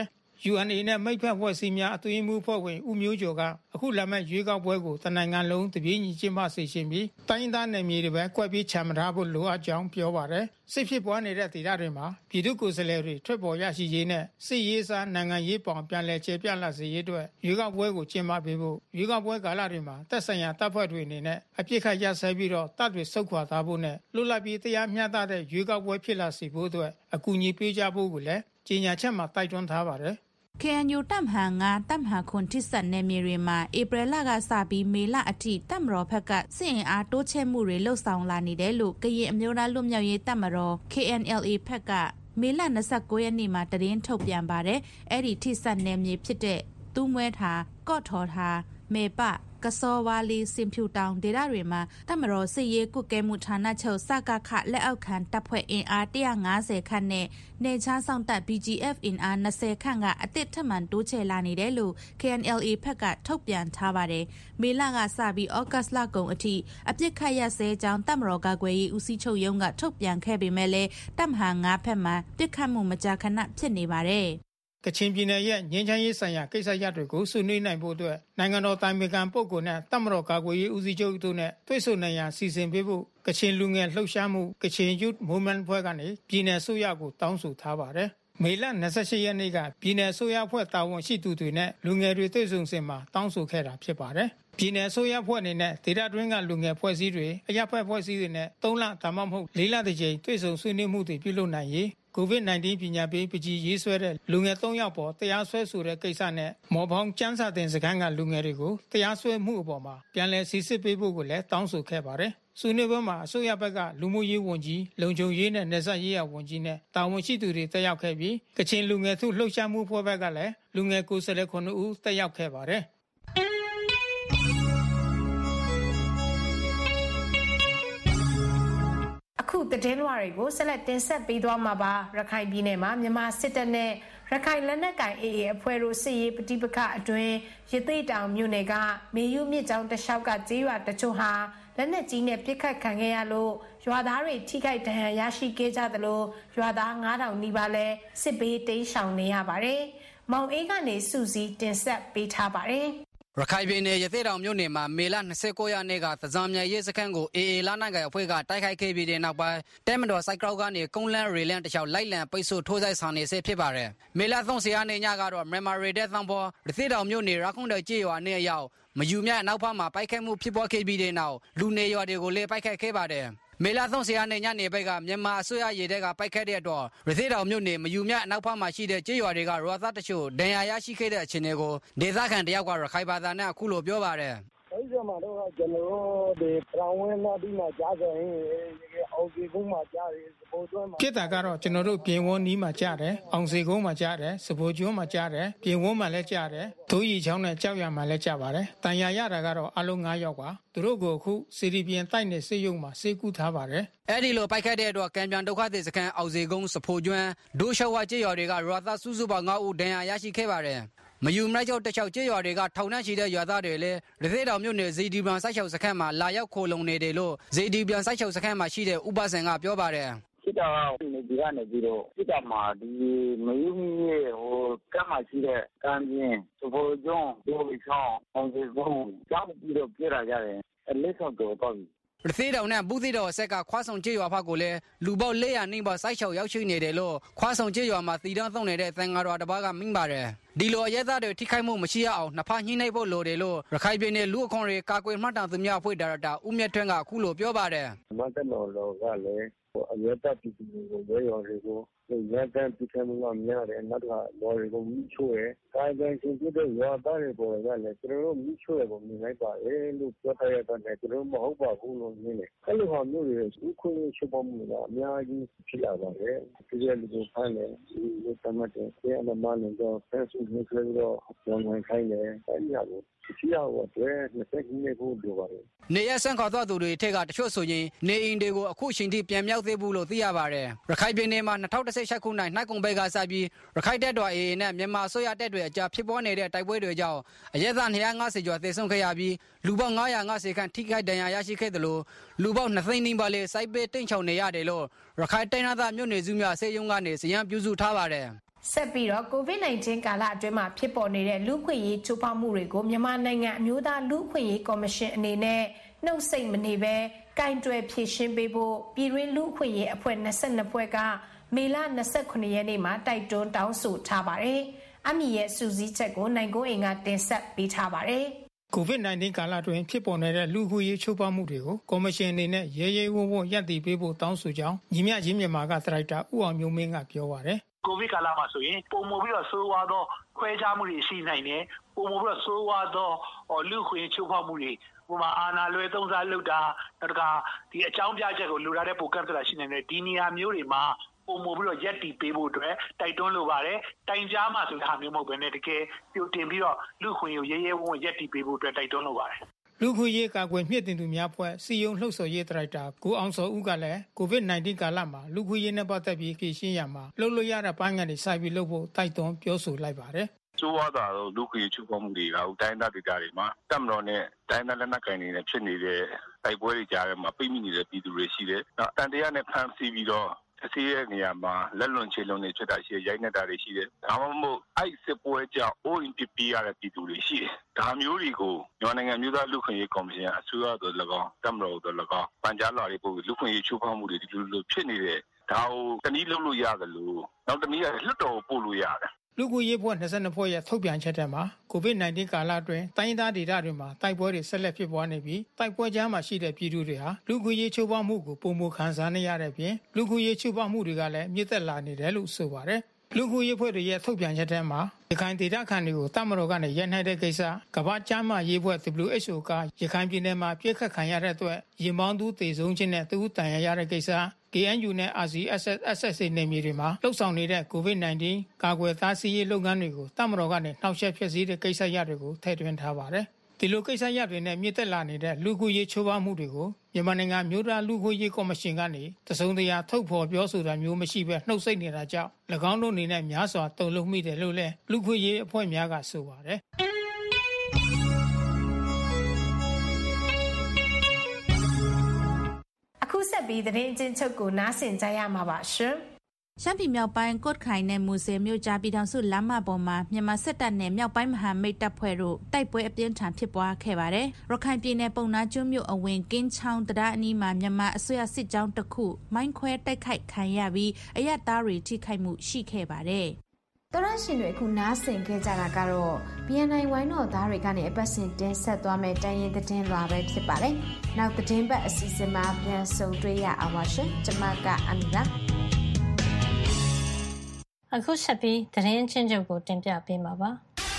Speaker 15: ယူအန်အေ နဲ့မိတ်ဖက်ဖွဲ့စည်းများအတွင်းမှုဖွဲ့ဝင်ဦးမျိုးကျော်ကအခုလာမဲ့ရွေးကောက်ပွဲကိုတနိုင်ငံလုံးတပြေးညီကျင်းပစေရှင်ပြီးတိုင်းသားနယ်မြေတွေပဲကွက်ပြီးချမှတ်ထားဖို့လိုအပ်ကြောင်းပြောပါတယ်စစ်ဖြစ်ပွားနေတဲ့ဒေသတွေမှာပြည်သူ့ကိုယ်စားလှယ်တွေထွက်ပေါ်ရရှိရေးနဲ့စစ်ရေးစားနိုင်ငံရေးပေါင်ပြန်လည်ကျေပြန့်လာစေရေးအတွက်ရွေးကောက်ပွဲကိုကျင်းပပေးဖို့ရွေးကောက်ပွဲကာလတွေမှာသက်ဆိုင်ရာတပ်ဖွဲ့တွေအနေနဲ့အပြစ်ခတ်ရစဲပြီးတော့တပ်တွေဆုတ်ခွာသွားဖို့နဲ့လွတ်လပ်ပြီးတရားမျှတတဲ့ရွေးကောက်ပွဲဖြစ်လာစေဖို့အတွက်အကူအညီပေးကြဖို့ကိုလည်းကြေညာချက်မှာတိုက်တွန်းထားပါတယ်
Speaker 23: K N U တပ်မဟာငါးတပ်မဟာခွန်ထိစက်နယ်မြေတွေမှာဧပြီလကစပြီးမေလအထိတပ်မတော်ဘက်ကစစ်အင်အားတိုးချဲ့မှုတွေလှုပ်ဆောင်လာနေတယ်လို့ကရင်အမျိုးသားလွတ်မြောက်ရေးတပ်မတော် K N L A ဘက်ကမေလ၂၉ရက်နေ့မှာတရင်ထုတ်ပြန်ပါတယ်။အဲ့ဒီထိစက်နယ်မြေဖြစ်တဲ့တူးမွဲထာကော့ထော်ထာမေပကစောဝါလီစင်ဖြူတောင်ဒေသတွေမှာတပ်မတော်စစ်ရေးကုကဲမှုဌာနချုပ်စကခလက်အောက်ခံတပ်ဖွဲ့အင်အား၁၅၀ခန့်နဲ့နေချားဆောင်တပ် B G F အင်အား၂၀ခန့်ကအသစ်ထပ်မံတိုးချဲ့လာနေတယ်လို့ K N L A ဘက်ကထုတ်ပြန်ထားပါတယ်။မေလကစပြီးဩဂတ်လကုန်အထိအပြစ်ခတ်ရစဲကြောင်းတပ်မတော်ကာကွယ်ရေးဦးစီးချုပ်ရုံးကထုတ်ပြန်ခဲ့ပေမဲ့လည်းတပ်မဟာငါးဘက်မှာပြစ်ခတ်မှုမကြာခဏဖြစ်နေပါတယ်။
Speaker 15: ကချင်ပြည်နယ်ရဲ့ငြိမ်းချမ်းရေးဆိုင်ရာကိစ္စရပ်တွေကိုဆွေးနွေးနိုင်ဖို့အတွက်နိုင်ငံတော်တိုင်ပင်ခံပုဂ္ဂိုလ်နဲ့တပ်မတော်ကာကွယ်ရေးဦးစီးချုပ်တို့နဲ့တွေ့ဆုံနိုင်ရန်စီစဉ်ပေးဖို့ကချင်လူငယ်လှုပ်ရှားမှုကချင် Youth Movement ဖွဲ့ကနေပြည်နယ်ဆိုရကိုတောင်းဆိုထားပါတယ်။မေလ၂၈ရက်နေ့ကပြည်နယ်ဆိုရဖွဲ့တာဝန်ရှိသူတွေနဲ့လူငယ်တွေတွေ့ဆုံစဉ်မှာတောင်းဆိုခဲ့တာဖြစ်ပါတယ်။ပြည်နယ်ဆိုရဖွဲ့အနေနဲ့ဒေသတွင်းကလူငယ်ဖွဲ့စည်းတွေအရပ်ဖက်ဖွဲ့စည်းတွေနဲ့၃လဒါမှမဟုတ်၄လတစ်ကြိမ်တွေ့ဆုံဆွေးနွေးမှုတွေပြုလုပ်နိုင်ရေးကိုဗစ်၁၉ ပညာပေးပကြီးရေးဆွဲတဲ့လူငယ်၃ယောက်ပေါ်တရားစွဲဆိုတဲ့ကိစ္စနဲ့မော်ဖောင်းကျန်းစာတင်စခန်းကလူငယ်တွေကိုတရားစွဲမှုအပေါ်မှာပြန်လည်စစ်ဆေးပေးဖို့ကိုလည်းတောင်းဆိုခဲ့ပါတယ်။ဆွေးနွေးပွဲမှာအစိုးရဘက်ကလူမှုရေးဝန်ကြီးလုံခြုံရေးနဲ့နယ်စပ်ရေးရာဝန်ကြီးနဲ့တာဝန်ရှိသူတွေတက်ရောက်ခဲ့ပြီးကချင်လူငယ်ထုလှုပ်ရှားမှုဖွဲ့ဘက်ကလည်းလူငယ်ကိုယ်စားလှယ်ခုနှစ်ဦးတက်ရောက်ခဲ့ပါတယ်။
Speaker 4: အခုတည်င်းလွှာတွေကိုဆက်လက်တင်ဆက်ပေးသွားမှာပါရခိုင်ပြည်နယ်မှာမြန်မာစစ်တပ်နဲ့ရခိုင်လက်နက်ကိုင် A A အဖွဲ့တို့စစ်ရေးပဋိပက္ခအတွင်းရသေ့တောင်မြို့နယ်ကမေယုမြစ်ကြောင်းတလျှောက်ကကျေးရွာတချို့ဟာလက်နက်ကြီးနဲ့ပစ်ခတ်ခံခဲ့ရလို့ရွာသားတွေထိခိုက်ဒဏ်ရာရရှိခဲ့ကြသလိုရွာသား၅ထောင်နီးပါးလဲစစ်ဘေးတိမ်းရှောင်နေရပါတယ်။မောင်အေးကနေစုစည်းတင်ဆက်ပေးထားပါတယ်။
Speaker 5: ရခိုင်ပြည်နယ်ရသေ့တောင်မြို့နယ်မှာမေလ၂၉ရက်နေ့ကသဇံမြိုင်ရဲစခန်းကို A A လာနိုင်ကအဖွဲ့ကတိုက်ခိုက်ခဲ့ပြီးတဲ့နောက်ပိုင်းတဲမတော်စိုက်ကောက်ကနေကုန်းလန်းရေလန်းတခြားလိုက်လံပိတ်ဆို့ထိုးဆိုင်ဆောင်နေဆဲဖြစ်ပါတယ်။မေလ၃၀ရက်နေ့ညကတော့မြန်မာရေတပ်သံပေါ်ရသေ့တောင်မြို့နယ်ရခုံတဲ့ကျေးရွာနဲ့ရောက်မယူမြနောက်ဖက်မှာပိုက်ခတ်မှုဖြစ်ပွားခဲ့ပြီးတဲ့နောက်လူနေရွာတွေကိုလည်းပိုက်ခတ်ခဲ့ပါတယ်။မေလ၃၀ရက်နေ့ညနေပိုင်းကမြန်မာအစိုးရရေတပ်ကပိုက်ခတ်တဲ့အတွက်ရသေ့တောင်မြို့နယ်မယူမြနောက်ဖက်မှာရှိတဲ့ကျေးရွာတွေကရွာသားတချို့ဒဏ်ရာရရှိခဲ့တဲ့အခြေအနေကိုဒေသခံတယောက်ကရခိုင်ဘာသာနဲ့အခုလိုပြောပါတယ်
Speaker 14: ။အဲ့ဒီမှာတော့ကျွန်တော်တို့ဒီပြောင်းဝဲနာဒီမှာကြားကြရင်အောင်စီကုန်းမှာကြားတယ်စပိုးကျွန်းမှာ
Speaker 15: ဖြစ်တာကတော့ကျွန်တော်တို့ပြင်ဝန်းနီးမှာကြားတယ်အောင်စီကုန်းမှာကြားတယ်စပိုးကျွန်းမှာကြားတယ်ပြင်ဝန်းမှာလည်းကြားတယ်ဒိုးရီချောင်းနဲ့ကြောက်ရမှာလည်းကြားပါတယ်တန်ရာရတာကတော့အလုံး၅ယောက်ပါသူတို့ကိုအခုစီရီပြင်တိုက်နေစေယုံမှာစေကူးထားပါတယ်
Speaker 5: အဲ့ဒီလိုပိုက်ခတ်တဲ့အတွက်ကံပြန်ဒုက္ခသည်စခန်းအောင်စီကုန်းစပိုးကျွန်းဒိုးရှောက်ဝကျေးရွာတွေကရွာသားစုစုပေါင်း၅ဦးဒဏ်ရာရရှိခဲ့ပါတယ်မယူမိုက်ကျော်တချောက်ကျေးရွာတွေကထောင်နှံ့ရှိတဲ့ရွာသားတွေလည်းရသေ့တောင်မြို့နယ်ဇေဒီပြန်စိုက်ချောက်စခန်းမှာလာရောက်ခိုလုံနေတယ်လို့ဇေဒီပြန်စိုက်ချောက်စခန်းမှာရှိတဲ့ဥပဆန်ကပြောပါတယ်
Speaker 14: စစ်တာကနေဒီကနေပြီးတော့စစ်တာမှာဒီမယူရဲ့ဟိုကမ်းမှာရှိတဲ့ကမ်းပြင်းစပိုးကျွန်းဒိုးရီချောင်းအောင်စီကုန်းကြောက်ပြီးတော့ပြေးလာကြတယ်အလေးဆောင်တော့ပေါ့
Speaker 5: ရသေ့တောင်နဲ့ဘူးသီးတောင်အဆက်ကခွားဆောင်ကျေးရွာဖက်ကိုလည်းလူပေါက်၄၀၀နီးပါးစိုက်ချောက်ရောက်ရှိနေတယ်လို့ခွားဆောင်ကျေးရွာမှာတည်တံ့သုံးနေတဲ့သံဃာတော်တစ်ပါးကမိန့်ပါတယ်ဒီလိုရဲသားတွေထိခိုက်မှုမရှိရအောင်နှစ်ဖက်ညှိနှိုင်းဖို့လိုတယ်လို့ရခိုင်ပြည်နယ်လူအခွင့်အရေးကာကွယ်မှတ်တမ်းသူများအဖွဲ့ဒါရိုက်တာဦးမြတ်ထွန်းကအခုလိုပြောပါတယ်
Speaker 14: မတ်တော်လောကလည်းအရတပြည်သူတွေကိုရဲရော်တွေကိုရဲတန်းပြည်သူကများတယ်နောက်ကလော်တွေကိုမိချိုးရယ်ကာယကံရှင်ပြတဲ့ရွာသားတွေပေါ်ကလည်းကျွန်တော်တို့မိချိုးရပုံမြင်လိုက်ပါလေလို့ပြောထားရတဲ့ကျွန်တော်မဟုတ်ပါဘူးလို့မြင်တယ်အဲ့လိုဟာမျိုးတွေဥခွင့်ချုပ်ပေါ်မှုကအများကြီးဖြစ်လာပါတယ်ဒီလိုမျိုးဖမ်းတယ်ဒီတမတ်တဲ့ဆရာမမနဲ့တော့ဖက်ဆူနေကြတော့ဝန်ဝင်ခိုင်းတယ်အဲ့ဒီဟာကိုရှိရတော့တဲ့နှစ်ဆက်ကြီးနေဖို့လိုပါတယ်
Speaker 5: နေရဆန်းခေါ်တော်သူတွေထက်ကတချို့ဆိုရင်နေအိမ်တွေကိုအခုချိန်ထိပြန်မြောက်သေးဘူးလို့သိရပါတယ်ရခိုင်ပြည်နယ်မှာ၂၀၁၈ခုနှစ်နှိုက်ကုံဘက်ကစပြီးရခိုင်တပ်တော် A A နဲ့မြန်မာအစိုးရတပ်တွေအကြားဖြစ်ပေါ်နေတဲ့တိုက်ပွဲတွေကြောင့်အရဲသား၂၅၀ကျော်သေဆုံးခဲ့ရပြီးလူပေါင်း၅၅၀ခန့်ထိခိုက်ဒဏ်ရာရရှိခဲ့တယ်လို့လူပေါင်း၂သိန်းနီးပါးလေးစိုက်ပေးတိန့်ချောင်နေရတယ်လို့ရခိုင်တိုင်းဒေသမြို့နယ်စုများစေယုံကနေစရန်ပြုစုထားပါတယ်
Speaker 4: ဆက်ပြီးတော့ ကိုဗစ် nineteen ကာလအတွင်းမှာဖြစ်ပေါ်နေတဲ့လူ့ခွင့်ရေးချိုးဖောက်မှုတွေကိုမြန်မာနိုင်ငံအမျိုးသားလူ့ခွင့်ရေးကော်မရှင်အနေနဲ့နှုတ်ဆက်မနေဘဲကင်တွယ်ဖြည့်ရှင်းပေးဖို့ပြည်တွင်းလူ့ခွင့်ရေးအဖွဲ့twenty-twoဖွဲ့ကမေလtwenty-eightရက်နေ့မှာတိုက်တွန်းတောင်းဆိုထားပါတယ်။အမီရဲ့စူးစီးချက်ကိုနိုင်ကိုအိမ်ကတင်ဆက်ပေးထားပါတယ်။
Speaker 15: ကိုဗစ်nineteen ကာလအတွင်းဖြစ်ပေါ်နေတဲ့လူ့ခွင့်ရေးချိုးဖောက်မှုတွေကိုကော်မရှင်အနေနဲ့ရဲရဲဝံ့ဝံ့ရပ်တည်ပေးဖို့တောင်းဆိုကြောင်းညီမျှခြင်းမြန်မာကဒါရိုက်တာဦးအောင်မျိုးမင်းကပြောပါတယ်
Speaker 6: ။ကိုဗစ်ကာလမှာဆိုရင်ပုံမပြီးတော့ဆိုးဝါးသောခွဲခြားမှုတွေရှိနိုင်တယ်။ပုံမပြီးတော့ဆိုးဝါးသောလူ့ခွင့်ရေးချိုးဖောက်မှုတွေဥပမာအာဏာလွဲသုံးစားလုပ်တာနောက်တခါဒီအကြောင်းပြချက်ကိုလူထားတဲ့ပုံကန့်သတ်တာရှိနေတယ်ဒီနေရာမျိုးတွေမှာပုံမပြီးတော့ရက်တီပေးဖို့အတွက်တိုက်တွန်းလိုပါတယ်တိုင်ကြားမှဆိုတဲ့ဟာမျိုးမဟုတ်ဘဲနဲ့တကယ်ပြုတင်ပြီးတော့လူခွင့်ကိုရဲရဲဝံ့ဝံ့ရက်တီပေးဖို့အတွက်တိုက်တွန်းလိုပါတယ်
Speaker 15: လူခွင့်ရေးကာကွယ်မြင့်တင်သူများဖွဲ့စီယုံလှုပ်ဆော်ရေးဒါရိုက်တာကိုအောင်စောဦးကလည်းကိုဗစ်nineteenကာလမှာလူခွင့်ရေးနဲ့ပတ်သက်ပြီးဖြေရှင်းရမှာလှုပ်လို့ရတဲ့ပိုင်းကနေစပြီးလှုပ်ဖို့တိုက်တွန်းပြောဆိုလိုက်ပါတယ်
Speaker 10: ကျိုးဝါတာတော့လူခွင့်ချိုးဖောက်မှုတွေကတိုင်းဒေသတွေမှာတက်မတော်နဲ့တိုင်းဒေသလက်နက်ကိုင်တွေနဲ့ဖြစ်နေတဲ့တိုက်ပွဲတွေကြားထဲမှာပြိမိနေတဲ့ပြည်သူတွေရှိတယ်။နောက်တန်တရားနဲ့ဖမ်းဆီးပြီးတော့အစည်းရဲ့နေရာမှာလက်လွန်ချေလွန်နေဖြစ်တာရှိရိုက်နေတာတွေရှိတယ်။ဒါမှမဟုတ်အဲ့စစ်ပွဲကြောင့်အိုးအိမ်ပြပြရတဲ့ပြည်သူတွေရှိတယ်။ဒါမျိုးတွေကိုမြန်မာနိုင်ငံမျိုးသားလူခွင့်ရေးကော်မရှင်အစိုးရတို့၎င်းတက်မတော်တို့၎င်းပန်ကြားလာတွေပို့လူခွင့်ရေးချိုးဖောက်မှုတွေဒီလိုလိုဖြစ်နေတဲ့ဒါကိုတနည်းလုပ်လို့ရတယ်လို့နောက်တနည်းကလွတ်တော်ပို့လို့ရတယ်
Speaker 15: လူကူရေးဖွဲ့twenty-twoဖွဲ့ရဲ့ထုတ်ပြန်ချက်ထဲမှာကိုဗစ်nineteenကာလအတွင်းတိုင်းဒေသဒေသတွေမှာတိုက်ပွဲတွေဆက်လက်ဖြစ်ပွားနေပြီးတိုက်ပွဲကြားမှာရှိတဲ့ပြည်သူတွေဟာလူကူရေးချိုးဖောက်မှုကိုပုံမခံစားနေရတဲ့ပြင်လူကူရေးချိုးဖောက်မှုတွေကလည်းမြင့်တက်လာနေတယ်လို့ဆိုပါတယ်လူကူရေးဖွဲ့တွေရဲ့ထုတ်ပြန်ချက်ထဲမှာရခိုင်ဒေသခံတွေကိုတမတော်ကနေရန်နှိုက်တဲ့ကိစ္စကမ္ဘာ့ကျန်းမာရေးဖွဲ့ W H O ကရခိုင်ပြည်နယ်မှာပြစ်ခတ်ခံရတဲ့အတွက်ရင်ပေါင်းသူသေဆုံးခြင်းနဲ့သူတန်ရာရတဲ့ကိစ္စK N U နဲ့ R C S S S A နယ်မြေတွေမှာလှုပ်ဆောင်နေတဲ့ကိုဗစ်nineteenကာကွယ်သားစီရေးလုပ်ငန်းတွေကိုတမတော်ကနေနှောက်ယှက်ဖျက်ဆီးတဲ့ကိစ္စရပ်တွေကိုထည့်သွင်းထားပါတယ်။ဒီလိုကိစ္စရပ်တွေနဲ့မြင့်တက်လာနေတဲ့လူကူရေးချိုးဖောက်မှုတွေကိုမြန်မာနိုင်ငံမျိုးသားလူခွင့်ရေးကော်မရှင်ကနေတစုံတရာထုတ်ဖော်ပြောဆိုတာမျိုးမရှိဘဲနှုတ်ဆက်နေတာကြောင့်၎င်းတို့အနေနဲ့များစွာတုံ့လုံမိတယ်လို့လည်းလူခွင့်ရေးအဖွဲ့များကဆိုပါတယ်။
Speaker 4: အခုဆက်ပြီးသတင်းအချင်းချုပ်ကိုနားဆင်ကြရမှာပါရှင်
Speaker 23: ရှမ်းပြည်မြောက်ပိုင်းကုတ်ခိုင်နဲ့မူဆယ်မြို့ကြားပြည်ထောင်စုလမ်းမပေါ်မှာမြန်မာစစ်တပ်နဲ့မြောက်ပိုင်းမဟာမိတ်တပ်ဖွဲ့တို့တိုက်ပွဲအပြင်းထန်ဖြစ်ပွားခဲ့ပါတယ်။ရခိုင်ပြည်နယ်ပုံနာကျွန်းမြို့အဝင်ကင်းချောင်းတရားအနီးမှာမြန်မာအစိုးရစစ်ကြောင်းတစ်ခုမိုင်းခွဲတိုက်ခိုက်ခံရပြီးအရသားတွေထိခိုက်မှုရှိခဲ့ပါတယ်
Speaker 4: ။တော်ရရှင်တွေအခုနားဆင်ခဲ့ကြတာကတော့ B N I ဝိုင်းတော်သားတွေကနေအပတ်စဉ်တင်ဆက်သွားမယ့်တိုင်းရင်သတင်းလွှာပဲဖြစ်ပါတယ်။နောက်သတင်းပတ်အစီအစဉ်မှာပြန်ဆုံတွေ့ရအောင်ပါရှင်။ကျွန်မကအမီပါ
Speaker 17: အခုဆက်ပြီးသတင်းချင်းချုပ်ကိုတင်ပြပေးမှာပါ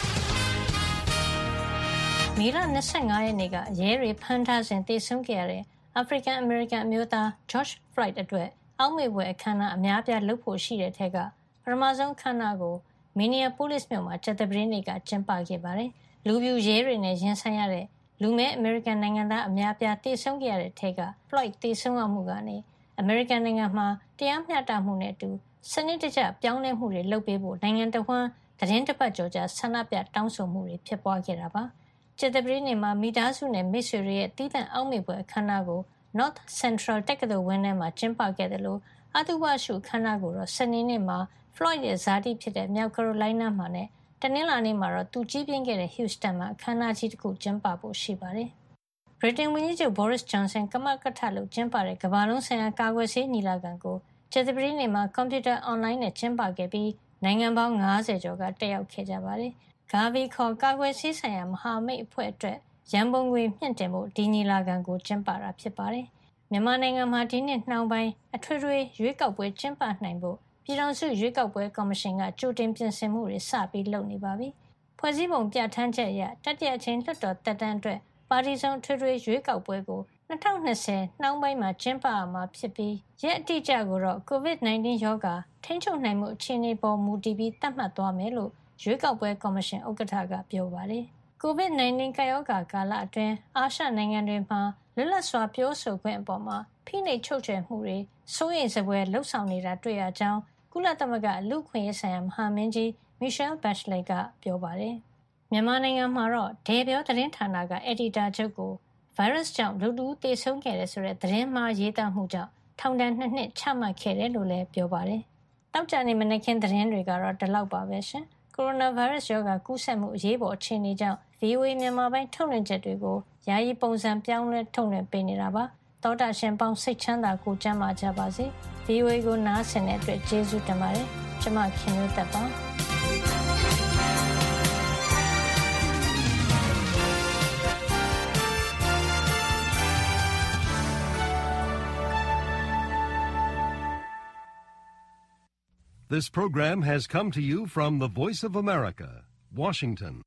Speaker 17: ။မေလtwenty-fiveရက်နေ့ကရဲတွေဖမ်းထားစဉ်တေဆုံးခဲ့ရတဲ့ African American အမျိုးသား George Floyd အတွက်အောက်မေ့ဖွယ်အခမ်းအနားအများပြားလုပ်ဖို့ရှိတဲ့ထက်ကပထမဆုံးအခမ်းအနားကို Minneapolis မြို့မှာကြာသပတေးနေ့ကကျင်းပခဲ့ပါတယ်။လူပြူရဲတွေနဲ့ရင်ဆိုင်ရတဲ့လူမဲ American နိုင်ငံသားအများပြားတေဆုံးခဲ့ရတဲ့ထက်က Floyd တေဆုံးရမှုကနေ American နိုင်ငံမှာတရားမျှတမှုနဲ့အတူစနစ်တကျပြောင်းလဲမှုတွေလုပ်ပေးဖို့နိုင်ငံတော်ဝန်သတင်းတပတ်ကျော်ကြာဆန္ဒပြတောင်းဆိုမှုတွေဖြစ်ပွားခဲ့တာပါ။ကြာသပတေးနေ့မှာမိသားစုနဲ့မိတ်ဆွေတွေရဲ့တီးသန့်အောက်မေ့ပွဲအခမ်းအနားကို North Central တက္ကသိုလ်ဝင်းထဲမှာကျင်းပခဲ့တယ်လို့အတုပရှုအခမ်းအနားကိုတော့စနေနေ့မှာ Floyd ရဲ့ဇာတိဖြစ်တဲ့မြောက်ကယ်ရိုလိုင်းနားမှာနဲ့တနင်္လာနေ့မှာတော့သူကြီးပြင်းခဲ့တဲ့ Houston မှာအခမ်းအနားကြီးတစ်ခုကျင်းပဖို့ရှိပါတယ်။ Britain ဝန်ကြီးချုပ် Boris Johnson ကမကထလို့ကျင်းပတဲ့ကမ္ဘာလုံးဆိုင်ရာကာကွယ်ဆေးညီလာခံကိုကြာသပတေးနေ့မှာကွန်ပျူတာအွန်လိုင်းနဲ့ကျင်းပခဲ့ပြီးနိုင်ငံပေါင်းfiftyကျော်ကတက်ရောက်ခဲ့ကြပါတယ်။ Gavi ခေါ်ကာကွယ်ဆေးဆိုင်ရာမဟာမိတ်အဖွဲ့အတွက်ရန်ပုံငွေမြင့်တင်ဖို့ဒီညီလာခံကိုကျင်းပတာဖြစ်ပါတယ်။မြန်မာနိုင်ငံမှာဒီနှစ်နှောင်းပိုင်းအထွေထွေရွေးကောက်ပွဲကျင်းပနိုင်ဖို့ပြည်ထောင်စုရွေးကောက်ပွဲကော်မရှင်ကကြိုတင်ပြင်ဆင်မှုတွေစပြီးလုပ်နေပါပြီ။ဖွဲ့စည်းပုံပြဋ္ဌာန်းချက်အရတတိယအချိန်လွှတ်တော်တက်တန်းအတွက်ပါတီစုံအထွေထွေရွေးကောက်ပွဲကိုtwenty twentyနှောင်းပိုင်းမှာကျင်းပရမှာဖြစ်ပြီးရက်အတိအကျကိုတော့ ကိုဗစ်nineteen ရောဂါထိန်းချုပ်နိုင်မှုအခြေအနေပေါ်မူတည်ပြီးသတ်မှတ်သွားမယ်လို့ရွေးကောက်ပွဲကော်မရှင်ဥက္ကဋ္ဌကပြောပါတယ်။ ကိုဗစ်nineteen ကပ်ရောဂါကာလအတွင်းအာရှနိုင်ငံတွေမှာလွတ်လပ်စွာပြောဆိုခွင့်အပေါ်မှာဖိနှိပ်ချုပ်ချယ်မှုတွေစိုးရိမ်စပွဲလှုပ်ဆောင်နေတာတွေ့ရကြောင်းကုလသမဂ္ဂလူ့အခွင့်အရေးဆိုင်ရာမဟာမင်းကြီး Michelle Bachelet ကပြောပါတယ်။မြန်မာနိုင်ငံမှာတော့ဒေပြောသတင်းဌာနကအယ်ဒီတာချုပ်ကိုဗိုင်းရပ်စ်ကြောင့်လူတူသေဆုံးခဲ့တယ်ဆိုတဲ့သတင်းမှားရေးသားမှုကြောင့်ထောင်ဒဏ်နှစ်နှစ်ချမှတ်ခဲ့တယ်လို့လည်းပြောပါတယ်။
Speaker 8: တောက်ကြနေမနက်ခင်းသတင်းတွေကတော့ဒီလောက်ပါပဲရှင်ကိုရိုနာဗိုင်းရပ်စ်ရောဂါကူးစက်မှုအရေးပေါ်အခြေအနေကြောင့် ဗီအိုအေ မြန်မာပိုင်းထုတ်လွှင့်ချက်တွေကိုယာယီပုံစံပြောင်းလဲထုတ်လွှင့်ပေးနေတာပါသောတာရှင်ပေါင်းစိတ်ချမ်းသာကိုကျန်းမာကြပါစေ ဗီအိုအေ ကိုနားဆင်တဲ့အတွက်ကျေးဇူးတင်ပါတယ်ကျွန်မခင်မျိုးသက်ပါ
Speaker 11: This program has come to you from the Voice of America, Washington.